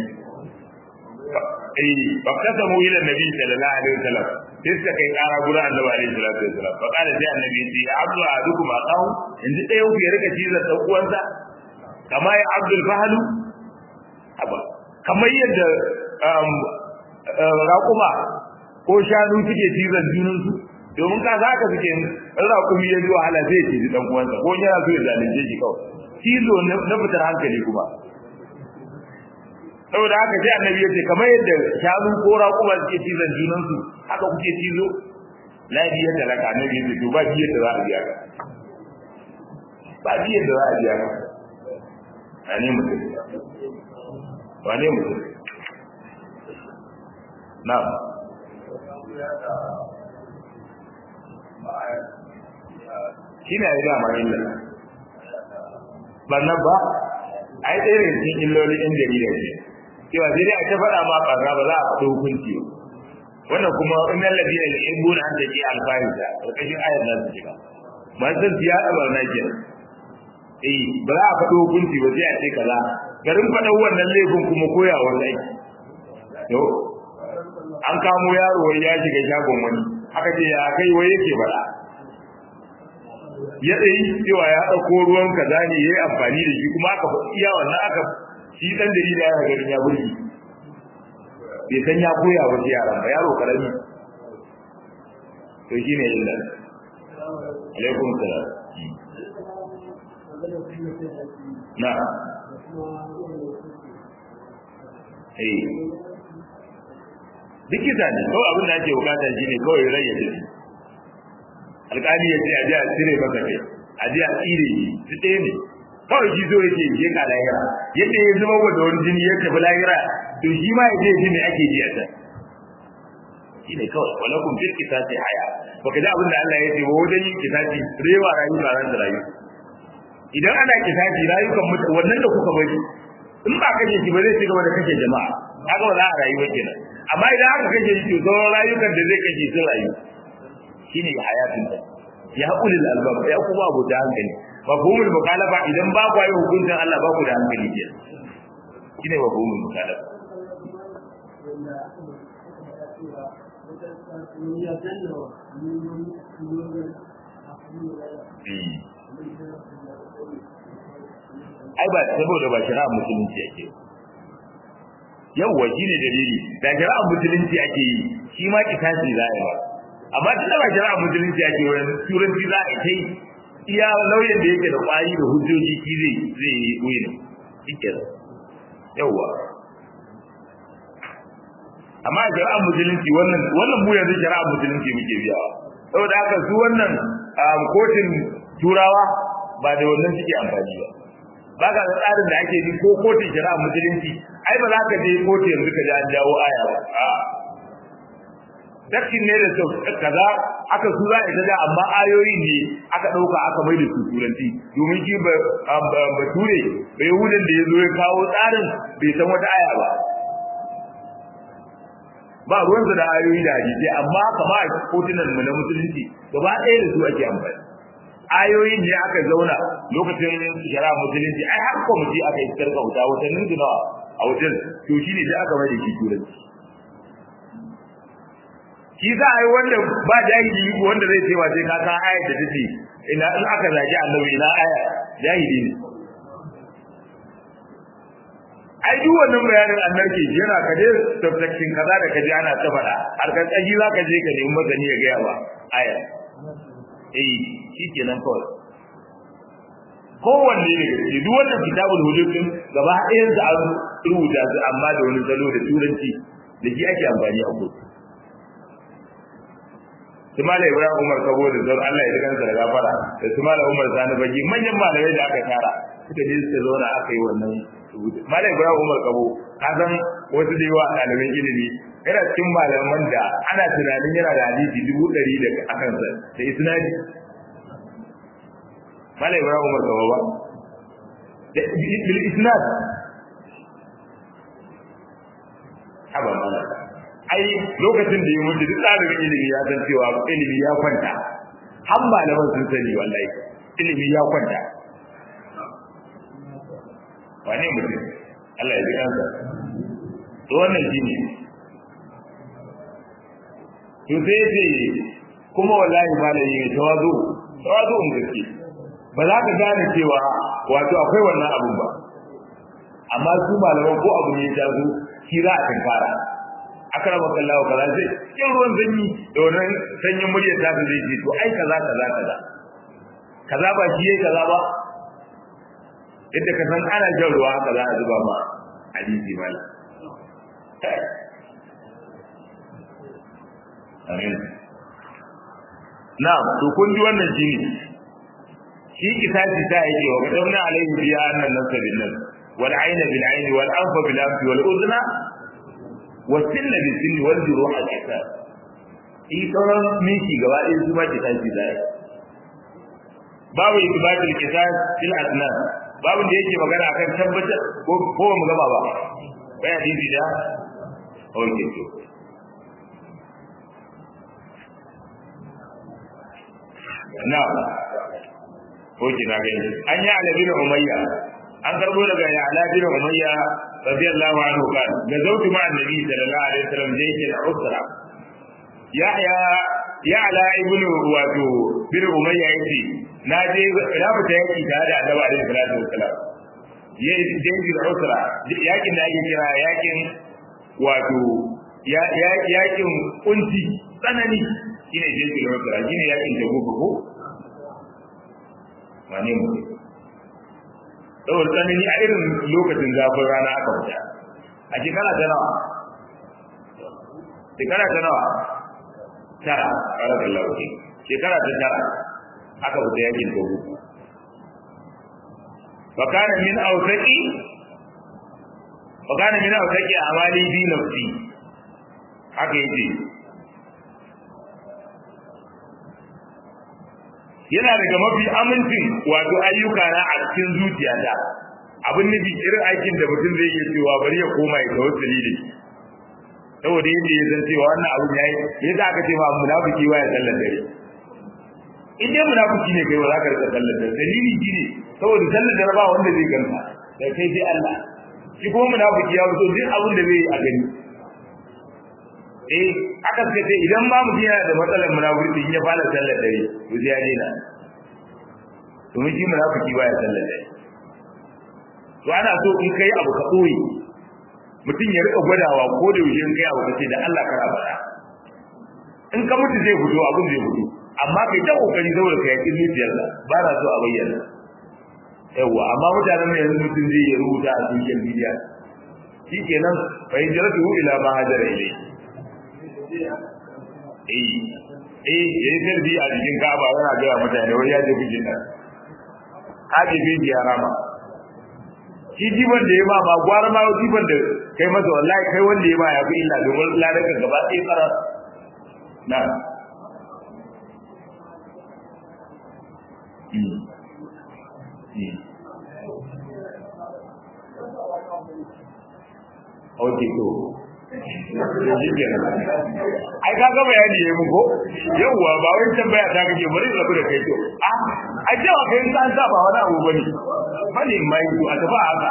eh bakata mu ila nabi sallallahu alaihi wasallam sai suka kai kara gura annabi alaihi salatu wasallam fa kana sai annabi ya ce abdu adukum aqahu inda ɗayan ku ya rika cizar dan uwansa kama ya abdul fahlu aba kamar yadda raƙuma ko shanu suke cizar junansu domin ka za ka suke raƙumi ya ji wahala zai ce dan uwansa ko yana so ya zalunce shi kawai cizo na fitar hankali kuma saboda haka sai annabi ya ce kamar yadda shanu ko raƙuma suke cizon junansu haka kuke cizo lafiya da raka annabi ya ce to ba biyar da za a biya ka ba biyar da za a biya ka ane mutum wane mutum na'am shi ne ya yi dama illa bannan ba a yi ɗaya daga cikin illolin yan jarida ce cewa sai dai a ta faɗa ma ɓarna ba za a faɗi hukunci wannan kuma in lallabi da in gona an take alfahari da ƙarƙashin ayar nan su shiga masu san ya ɗa barna ke eh ba za a faɗo hukunci ba sai a ce kaza garin faɗa wannan laifin kuma koyawa aiki to an kamo yaro wai ya shiga shagon wani aka ce ya kai wai yake faɗa ya dai cewa ya dauko ruwan kaza ne yayi amfani da shi kuma aka iya wannan aka shi dan dalila ya garin ya burki bai san ya koya wa yaran ba yaro karami to shine illa alaikum salam na eh duk da ne ko abin da ake bukata shine kawai rai ya tafi alƙali ya ce a ji a cire maka kai a ji a tsire shi su ɗaya ne kawai shi zo yake je ka lahira yadda ya zama wa da wani jini ya tafi lahira to shi ma ya je ji me ake ji a can shi ne kawai wala kun fil kisasi haya ba ka ji abin da Allah ya ce wa wajen yin kisasi rewa rayu ba ran da rayu idan ana kisasi rayukan mutu wannan da kuka bari in ba kaje shi ba zai ci gaba da kashe jama'a haka ba za a rayu ba kenan amma idan aka kashe shi to sauran rayukan da zai kashe sun rayu shine hayatin ta ya ulil albab ya kuma abu da hankali mafhumul mukhalafa idan ba ku yi hukuncin Allah ba ku da hankali ke shine mafhumul mukhalafa ai ba saboda ba shari'a musulunci yake yawwa shine dalili da shari'a musulunci ake yi shi ma kisasi za a yi ba amma tun da ba shari'a musulunci ake wani turanci za a kai iya lauyan da yake da kwari da hujjoji shi zai zai yi wani shike yawwa amma shari'a musulunci wannan wannan mu yanzu shari'a musulunci muke biyawa saboda haka su wannan kotun turawa ba da wannan suke amfani ba ba ga tsarin da ake bi ko kotun shari'a musulunci ai ba za ka je kotu yanzu ka ji an jawo aya ba a dakin ne da sau kaza aka su za a ita amma ayoyin ne aka ɗauka aka mai da su turanci domin shi ba ture bai yahudan da ya zo ya kawo tsarin bai san wata aya ba ba ruwansa da ayoyi da hadisi amma kama a kotunan mu na musulunci gaba ɗaya da su ake amfani ayoyin ne aka zauna lokacin shari'a musulunci ai har kwamiti aka yi karka wuta watannin su nawa a wutan to shine da aka mai da shi turanci shi za a yi wanda ba jahili wanda zai ce wa sai ka san ayar da take ina in aka zagi annabi ina aya jahili ne ai duk wannan bayanin annabi yana kaje tafsirin kaza da kaje ana ta faɗa har kan kaji za ka je ka nemi magani ya gaya ba aya eh shikenan kawai kowanne ne gaske duk wannan kitabul hudud din gaba ɗayan sa an rubuta su amma da wani salo da turanci da shi ake amfani a kotu Sumala Ibrahim Umar Kabo da zan Allah ya ji kansa da gafara da Sumala Umar Sani Bagi manyan malamai da aka tara suka je suka zauna aka yi wannan Sumala Ibrahim Umar Kabo ka san wasu da yawa ɗaliban ilimi yana cikin malaman da ana tunanin yana da hadisi dubu ɗari da akan sa da isnadi Sumala Ibrahim Umar Kabo ba da bil isnad haba malaka ai lokacin da ya mutu duk tsarin ilimi ya san cewa ilimi ya kwanta har malaman sun sani wallahi ilimi ya kwanta wane mutum Allah ya ji kansa to wannan shine to sai sai kuma wallahi malami ne tawazu tawazu in gaske ba za ka gane cewa wato akwai wannan abun ba amma su malaman ko abu ne ya zo shi za a tinkara akrama kallahu kaza sai cikin ruwan zanyi da wannan sanyin muryar ta zai ji to ai kaza kaza kaza kaza ba shi yake kaza ba yadda ka san ana jan ruwa haka za a zuba ma hadisi mala amin na'am to kun ji wannan jini shi kitabi ta yake wa kadamna alaihi biya annan nasa bin nas wal ayna bil ayni wal anfa bil anfi wal udhna والسن بالسن والجروح الحساب في sauran miki gaba ɗaya su ba kitabi zai babu itibatul kitab fil asnan babu da yake magana akan tabbatar ko ko mu gaba ba bai hadisi da okay to na ko kina gani an yi ala bin umayya an karbo daga ya ala bin umayya radiyallahu anhu kan da zautu ma annabi sallallahu alaihi wasallam da yake da usra yahya ya ala ibn wato bin umayya yace na je na fita yaki tare da annabi alaihi salatu wasallam yayi dangi da usra yakin da ake kira yakin wato ya yakin kunci tsanani shine dangi da usra shine yakin da gobe ko wane mu saboda tsanani a irin lokacin zafin rana aka fita a shekara ta nawa shekara ta nawa tara barakallahu fi shekara ta tara aka fita yakin togo wa kana min awsaqi wa kana min awsaqi amali bi nafsi haka yace yana daga mafi amincin wato ayyuka na a cikin zuciyata abin nufi irin aikin da mutum zai iya cewa bari ya koma ya tawassuli da shi saboda yadda ya san cewa wannan abin yayi yadda aka ce ma munafiki wa ya sallar dare in dai munafiki ne kai ba za ka rika sallar dare dalili shine saboda sallar dare ba wanda zai ganta da kai sai Allah shi kuma munafiki ya fito duk abin da zai yi a gani eh aka ce idan ba mutum yana da matsalar munafiki in ya fara sallar dare to sai ya daina to mun ji munafiki ba ya sallar dare to ana so in kai abu ka koyi mutum ya rika gwadawa ko da yaushe in kai abu kace da Allah kara bada in ka mutu zai fito abin zai fito amma kai ta kokari saboda kai yakin zuciyarka ba na so a bayyana yawa amma mutanen ne yanzu mutum zai yi rubuta a social media shikenan fa hijratu ila ma hajara ilayhi eh eh yayin sarbi a cikin Kaaba yana ga mutane wai ya je bijin nan haji bi ya rama shi jiban da ya ba ma gwara ma jiban da kai masa wallahi kai wanda ya ba ya fi illa domin ladaka gaba ɗaya fara na mm mm okay to ai kaga bayani yayi muko yawa ba wai tambaya ta kake bari rabu da kai to ah ai cewa kai san sa ba wani abu bane bane mai to a tafi haka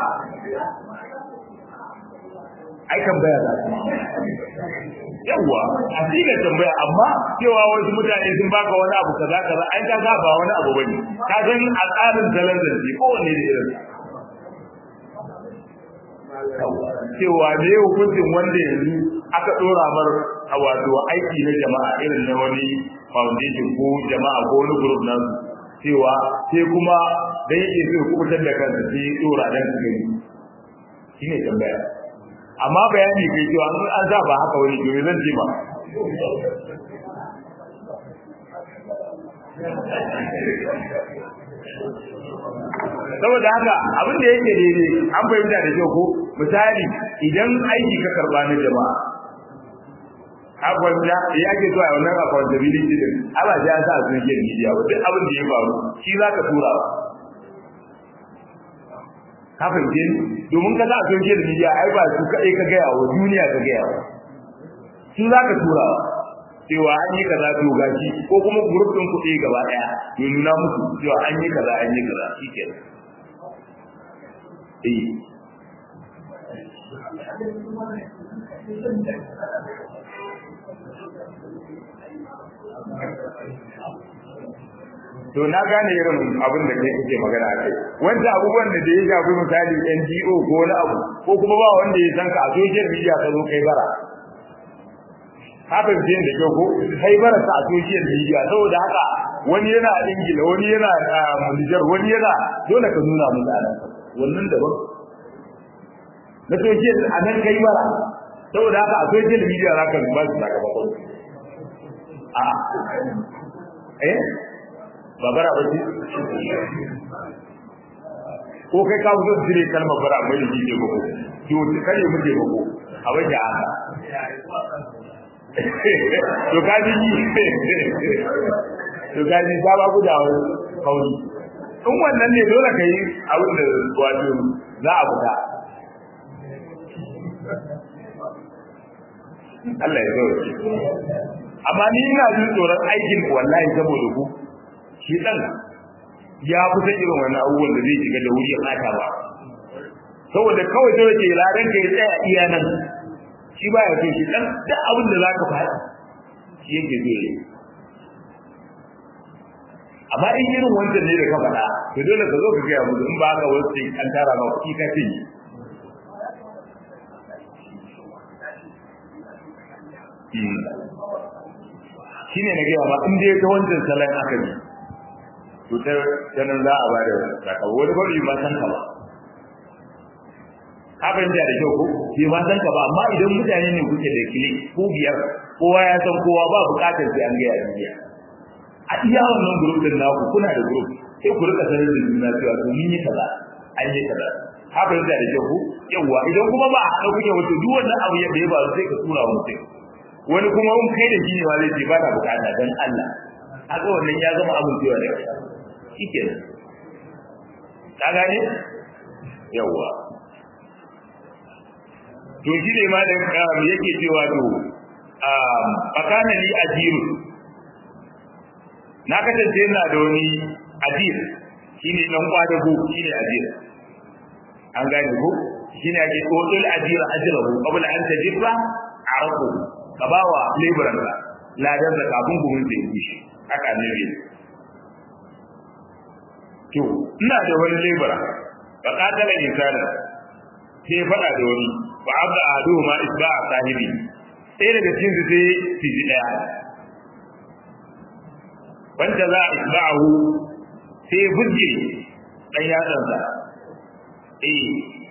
ai tambaya ta yawa a cikin tambaya amma cewa wasu mutane sun baka wani abu kaza kaza ai kaga ba wani abu bane ka san al'adun zalan zalci ko wanne da irin cewa ne hukuncin wanda yanzu aka dora mar a wato aiki na jama'a irin na wani foundation ko jama'a ko wani group nan cewa sai kuma da yake so kubutar da kansa sai dora dan su gani shine tambaya amma bayani kai cewa an za ba haka wani to zan ce ba saboda haka abin da yake daidai an fahimta da kyau ko misali idan aiki ka karba na jama'a akwai da yake zuwa wannan accountability din Allah ya sa su yin media ba duk abin da ya faru shi zaka tura ba ka fahimce domin ka sa a social media ai ba su kai ka ga yawo duniya ka ga yawo shi zaka tura cewa an yi kaza to gashi ko kuma group din kuɗi gaba daya ya nuna musu cewa an yi kaza an yi kaza shikenan eh to na gane irin abin da kai kake magana a kai wanda abubuwan da ya shafi misali N G O ko wani abu ko kuma ba wanda ya san ka a social media ka zo kai bara kafin jin da kyau ko kai bara ta a social media saboda haka wani yana a Ingila wani yana a Niger wani yana dole ka nuna musu anan wannan daban na social a nan kai bara saboda haka a social media za ka ba su sakamakon a eh babara ba ce ko kai ka zo dire kalmar bara mai da jike bako to kare muke bako a waje haka to kaji to kaji ta ba ku da kauli in wannan ne dole kai abin da wato za a fita Allah ya zo amma ni ina jin tsoron aikin wallahi saboda ku shi dan ya kusa irin wannan abubuwan da zai shiga da wuri ya ɓata ba saboda kawai da yake ladan ka ya tsaya iya nan shi ba ya so shi dan duk abin da zaka faɗi shi yake so yi amma in irin wancan ne da ka faɗa to dole ka zo ka ga mu in ba ka wasu an tara ba kuɗi ka ce shi ne na gaya ba in dai ta wancan salon aka ne to ta nan za a ba da saka wani ba ma san ka ba abin da da kyau ko bai ma san ka ba amma idan mutane ne kuke da kile ko biyar kowa ya san kowa ba bukatar sai an ga ya duniya a iya wannan group din naku kuna da group sai ku rika sanar da juna cewa to mun yi kaza an yi kaza haka da da kyau ko yawa idan kuma ba a haɗa kuke wato duk wannan abu yadda ya ba sai ka tura mutum wani kuma in kai da shi ne ma zai ce ba na bukata dan Allah haka wannan ya zama abin cewa da kai shikenan ka gane yawa to shi ne ma da yake cewa to fakana li ajiru na kasance ina da wani ajir shine dan kwadago shine ajir an gane ko shine ake kodul ajir ajrahu qabla an tajibba arabu kabawa laboran ka ladan da kafin gumin da yi shi haka annabi to ina da wani labora fakatala insana sai fada da wani ba abda adu ma isba sahibi sai daga cikin su sai fiji daya wanda za isba'ahu sai bujje dan yatsansa eh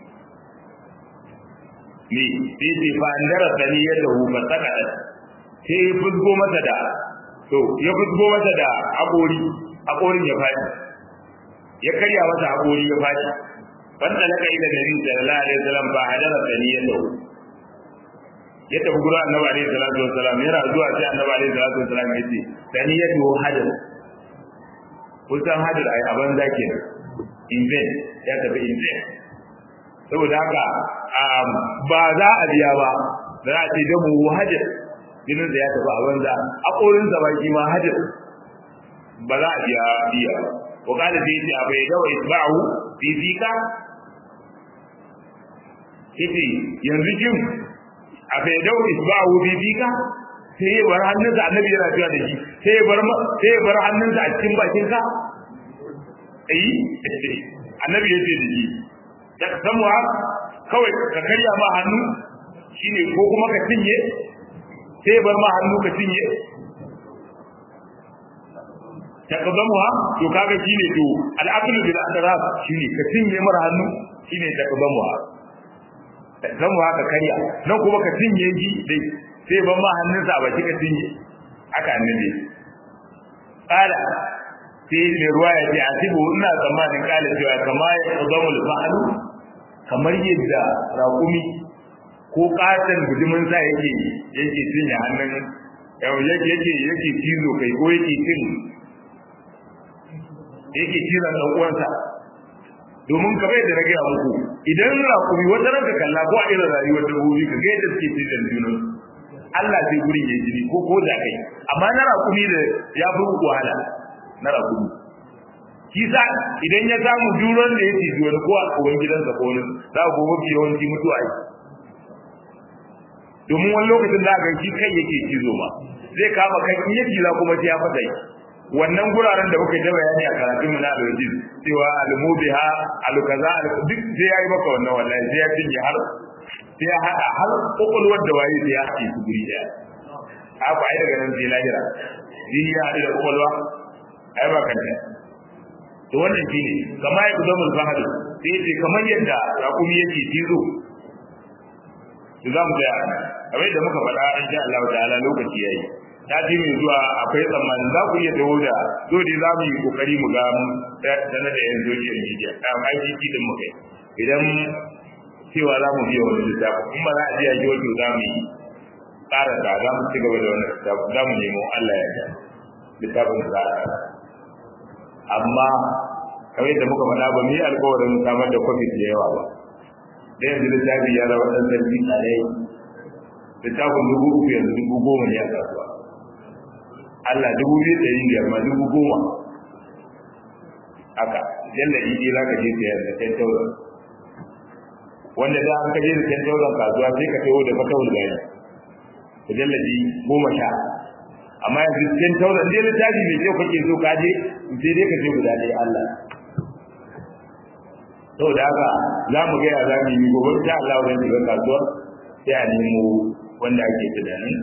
ni sai sai fa andara saniyar da hu fasaka sai bujgo masa da to ya bujgo masa da abori aborin ya fadi ya karya masa abori ya fadi wanda laka ila nabi sallallahu alaihi wasallam ba hadara saniyar da hu ya tafi gurin annabi alaihi salatu wasallam yana zuwa sai annabi alaihi salatu wasallam ya ce saniyatu hadar kusan hadar ai aban zake in vain ya tafi in vain saboda haka ba za a biya ba za a ce da mu hadar ginin da ya tafi a banza a korin sa baki ma hadar ba za a biya biya ba ko kada sai ce abai dawa isba'u fi fika kiti yanzu kin abai dawa isba'u fi fika sai bar hannunsa annabi yana cewa da shi sai bar sai bar hannunsa a cikin bakin ka eh annabi ya ce da shi da samu kawai ka karya ma hannu shine ko kuma ka cinye sai bar ma hannu ka cinye ta kazamu ha to kaga shine to al-aqlu bil adrab shine ka cinye mar hannu shine ta kazamu ha zamu haka karya nan kuma ka cinye ji dai sai ban ma hannunsa ba kika tinje haka annabi kala sai mai ruwa ya ce asibu ina tsammanin kala cewa kama ya qadamul fa'lu kamar yadda raƙumi ko katan gudumin sa yake yake tinje hannun yau yake yake yake cizo kai ko yake tin yake cira dan uwansa domin kamar yadda na gaya muku idan raƙumi wata ranka kalla ko a irin rayuwar dabbobi ka ga yadda suke tinje junan Allah zai gurin ya jini ko ko da kai amma na raƙumi da ya fi wahala na raƙumi kisa idan ya samu duron da yake duwar ko a kowan gidansa ko wani za ku mafi yawanci mutuwa yi domin wani lokacin da ga shi kai yake cizo ma zai kama kai in yake za kuma sai ya fada yi wannan guraren da muka yi bayani a karatun mu na alwaji cewa almubiha alkaza duk sai yayi maka wannan wallahi sai ya cinye har sai ya haɗa har ƙwaƙwalwar da waye sai ya haɗe su guri ɗaya haka ai daga nan sai lahira jini ya haɗu da ƙwaƙwalwa ai ba kan da to wannan shi ne kamar ya zama zahari sai ce kamar yadda raƙumi yake cizo to za mu tsaya kamar yadda muka faɗa in sha Allah ta'ala lokaci yayi ta ji mai zuwa akwai tsammanin za ku iya dawo da dole za mu yi kokari mu ga sanar da yan social media a I C T din mu kai idan cewa za mu biya wani littafi in ba za a biya shi wato za mu yi ƙara da za mu ci gaba da wannan littafi za mu nemo Allah ya ga littafin da za a amma kamar yadda muka faɗa ba mu yi alƙawarin samar da kwafi da yawa ba da yanzu littafi ya zama ɗan sarki tsare littafin dubu uku yanzu dubu goma ne a kasuwa Allah dubu biyu ɗari biyar ma dubu goma haka jallabi dai zaka je sayar da ten thousand wanda da an kaje da ten thousand kasuwa sai ka tayo da fatawul gani jallabi goma sha amma yanzu ten thousand dai littafi mai kyau kake so ka je sai dai ka je guda ɗaya Allah saboda haka za mu ga ya za mu yi gobe insha Allah zan shiga kasuwa sai a nemo wanda ake tunanin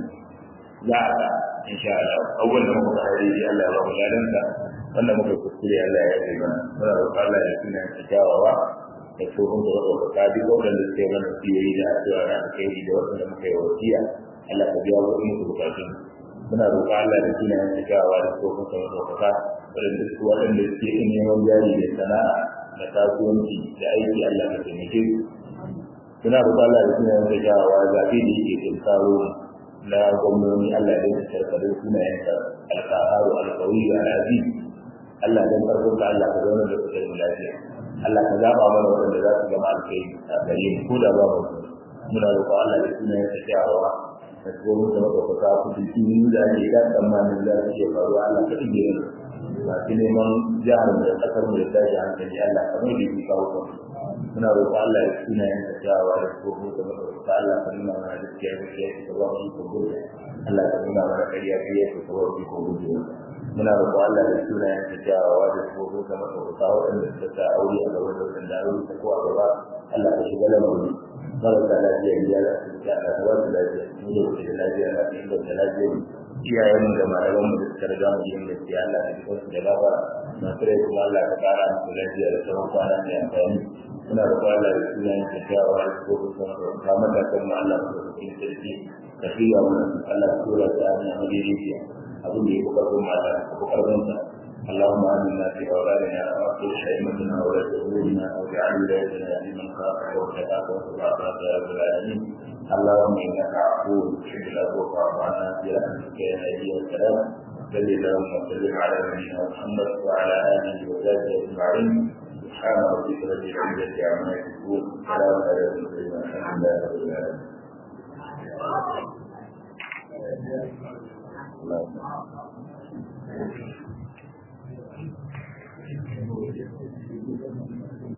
za a ga insha Allah abubuwan da muka fara yi Allah ya ba mu ladansa wanda muka kuskure Allah ya yi mana muna roƙon Allah ya tuna ta kyawawa da tsohon da wata ka bi waɗanda suke mana siyoyi da addu'a da aka yi da waɗanda muka yi wasiya Allah ka biya wa musu bukatun muna roƙon Allah da tuna ta kyawawa da tsohon da wata ka waɗanda su waɗanda suke neman jari da sana'a da kasuwanci da aiki Allah ka taimake su muna roƙon Allah da tuna ta kyawawa zaɓe da yake tunkaro na gwamnoni Allah da ya karkare sunayenka alƙaharu alƙawi al'aziz Allah dan farkon ka Allah ka zauna da kuɗin lafiya Allah ka zaba mana wanda za su gama alkai a gare mu ko da ba mu muna roƙon Allah da sunayenka kyawawa da kuma da maka ka ku cikin da ake da tsammanin da ke faruwa Allah ka dige mu ba ki neman jihar da kasar mu da tashi hankali Allah ka mai da ki kawo ku muna roƙon Allah da sunayenka kyawawa da kuma da maka ka Allah ka nuna mana gaskiya gaskiya ka ba mu ko gudu Allah ka nuna mana kariya kariya ka ba mu ko gudu muna roƙon Allah da sunayen da kyawawa da tsoho da matsauta waɗanda suka sa aure a gaba da waɗanda aure ta ko a gaba Allah ka shiga lamarin marasa lafiya ya za su fita Allah ka ba su lafiya mu da kuke da lafiya Allah ka inganta lafiya iyayenmu da malamanmu da suka riga mu yin gaskiya Allah ka shiga su da gafara masu rai kuma Allah ka ƙara musu lafiya da tsawon kwana mai amfani muna roƙon Allah da sunayen da kyawawa da tsoho da matsauta matakan mu Allah ka kuke sarki ka shirya mana Allah ka tura ta hanyar madaidaiciya abin da ya fi ƙarfin mata ko ƙarfinsa اللهم آمنا في أولادنا وأصلح أئمتنا وولاة أمورنا واجعل ولايتنا لمن خافك واتقاك واتبعك يا رب العالمين اللهم إنك عفو تحب العفو فاعف عنا برحمتك يا نبي السلام صل اللهم وسلم على نبينا محمد وعلى آله وصحبه أجمعين سبحان ربك رب العزة عما يصفون سلام على المرسلين والحمد لله رب العالمين Thank you.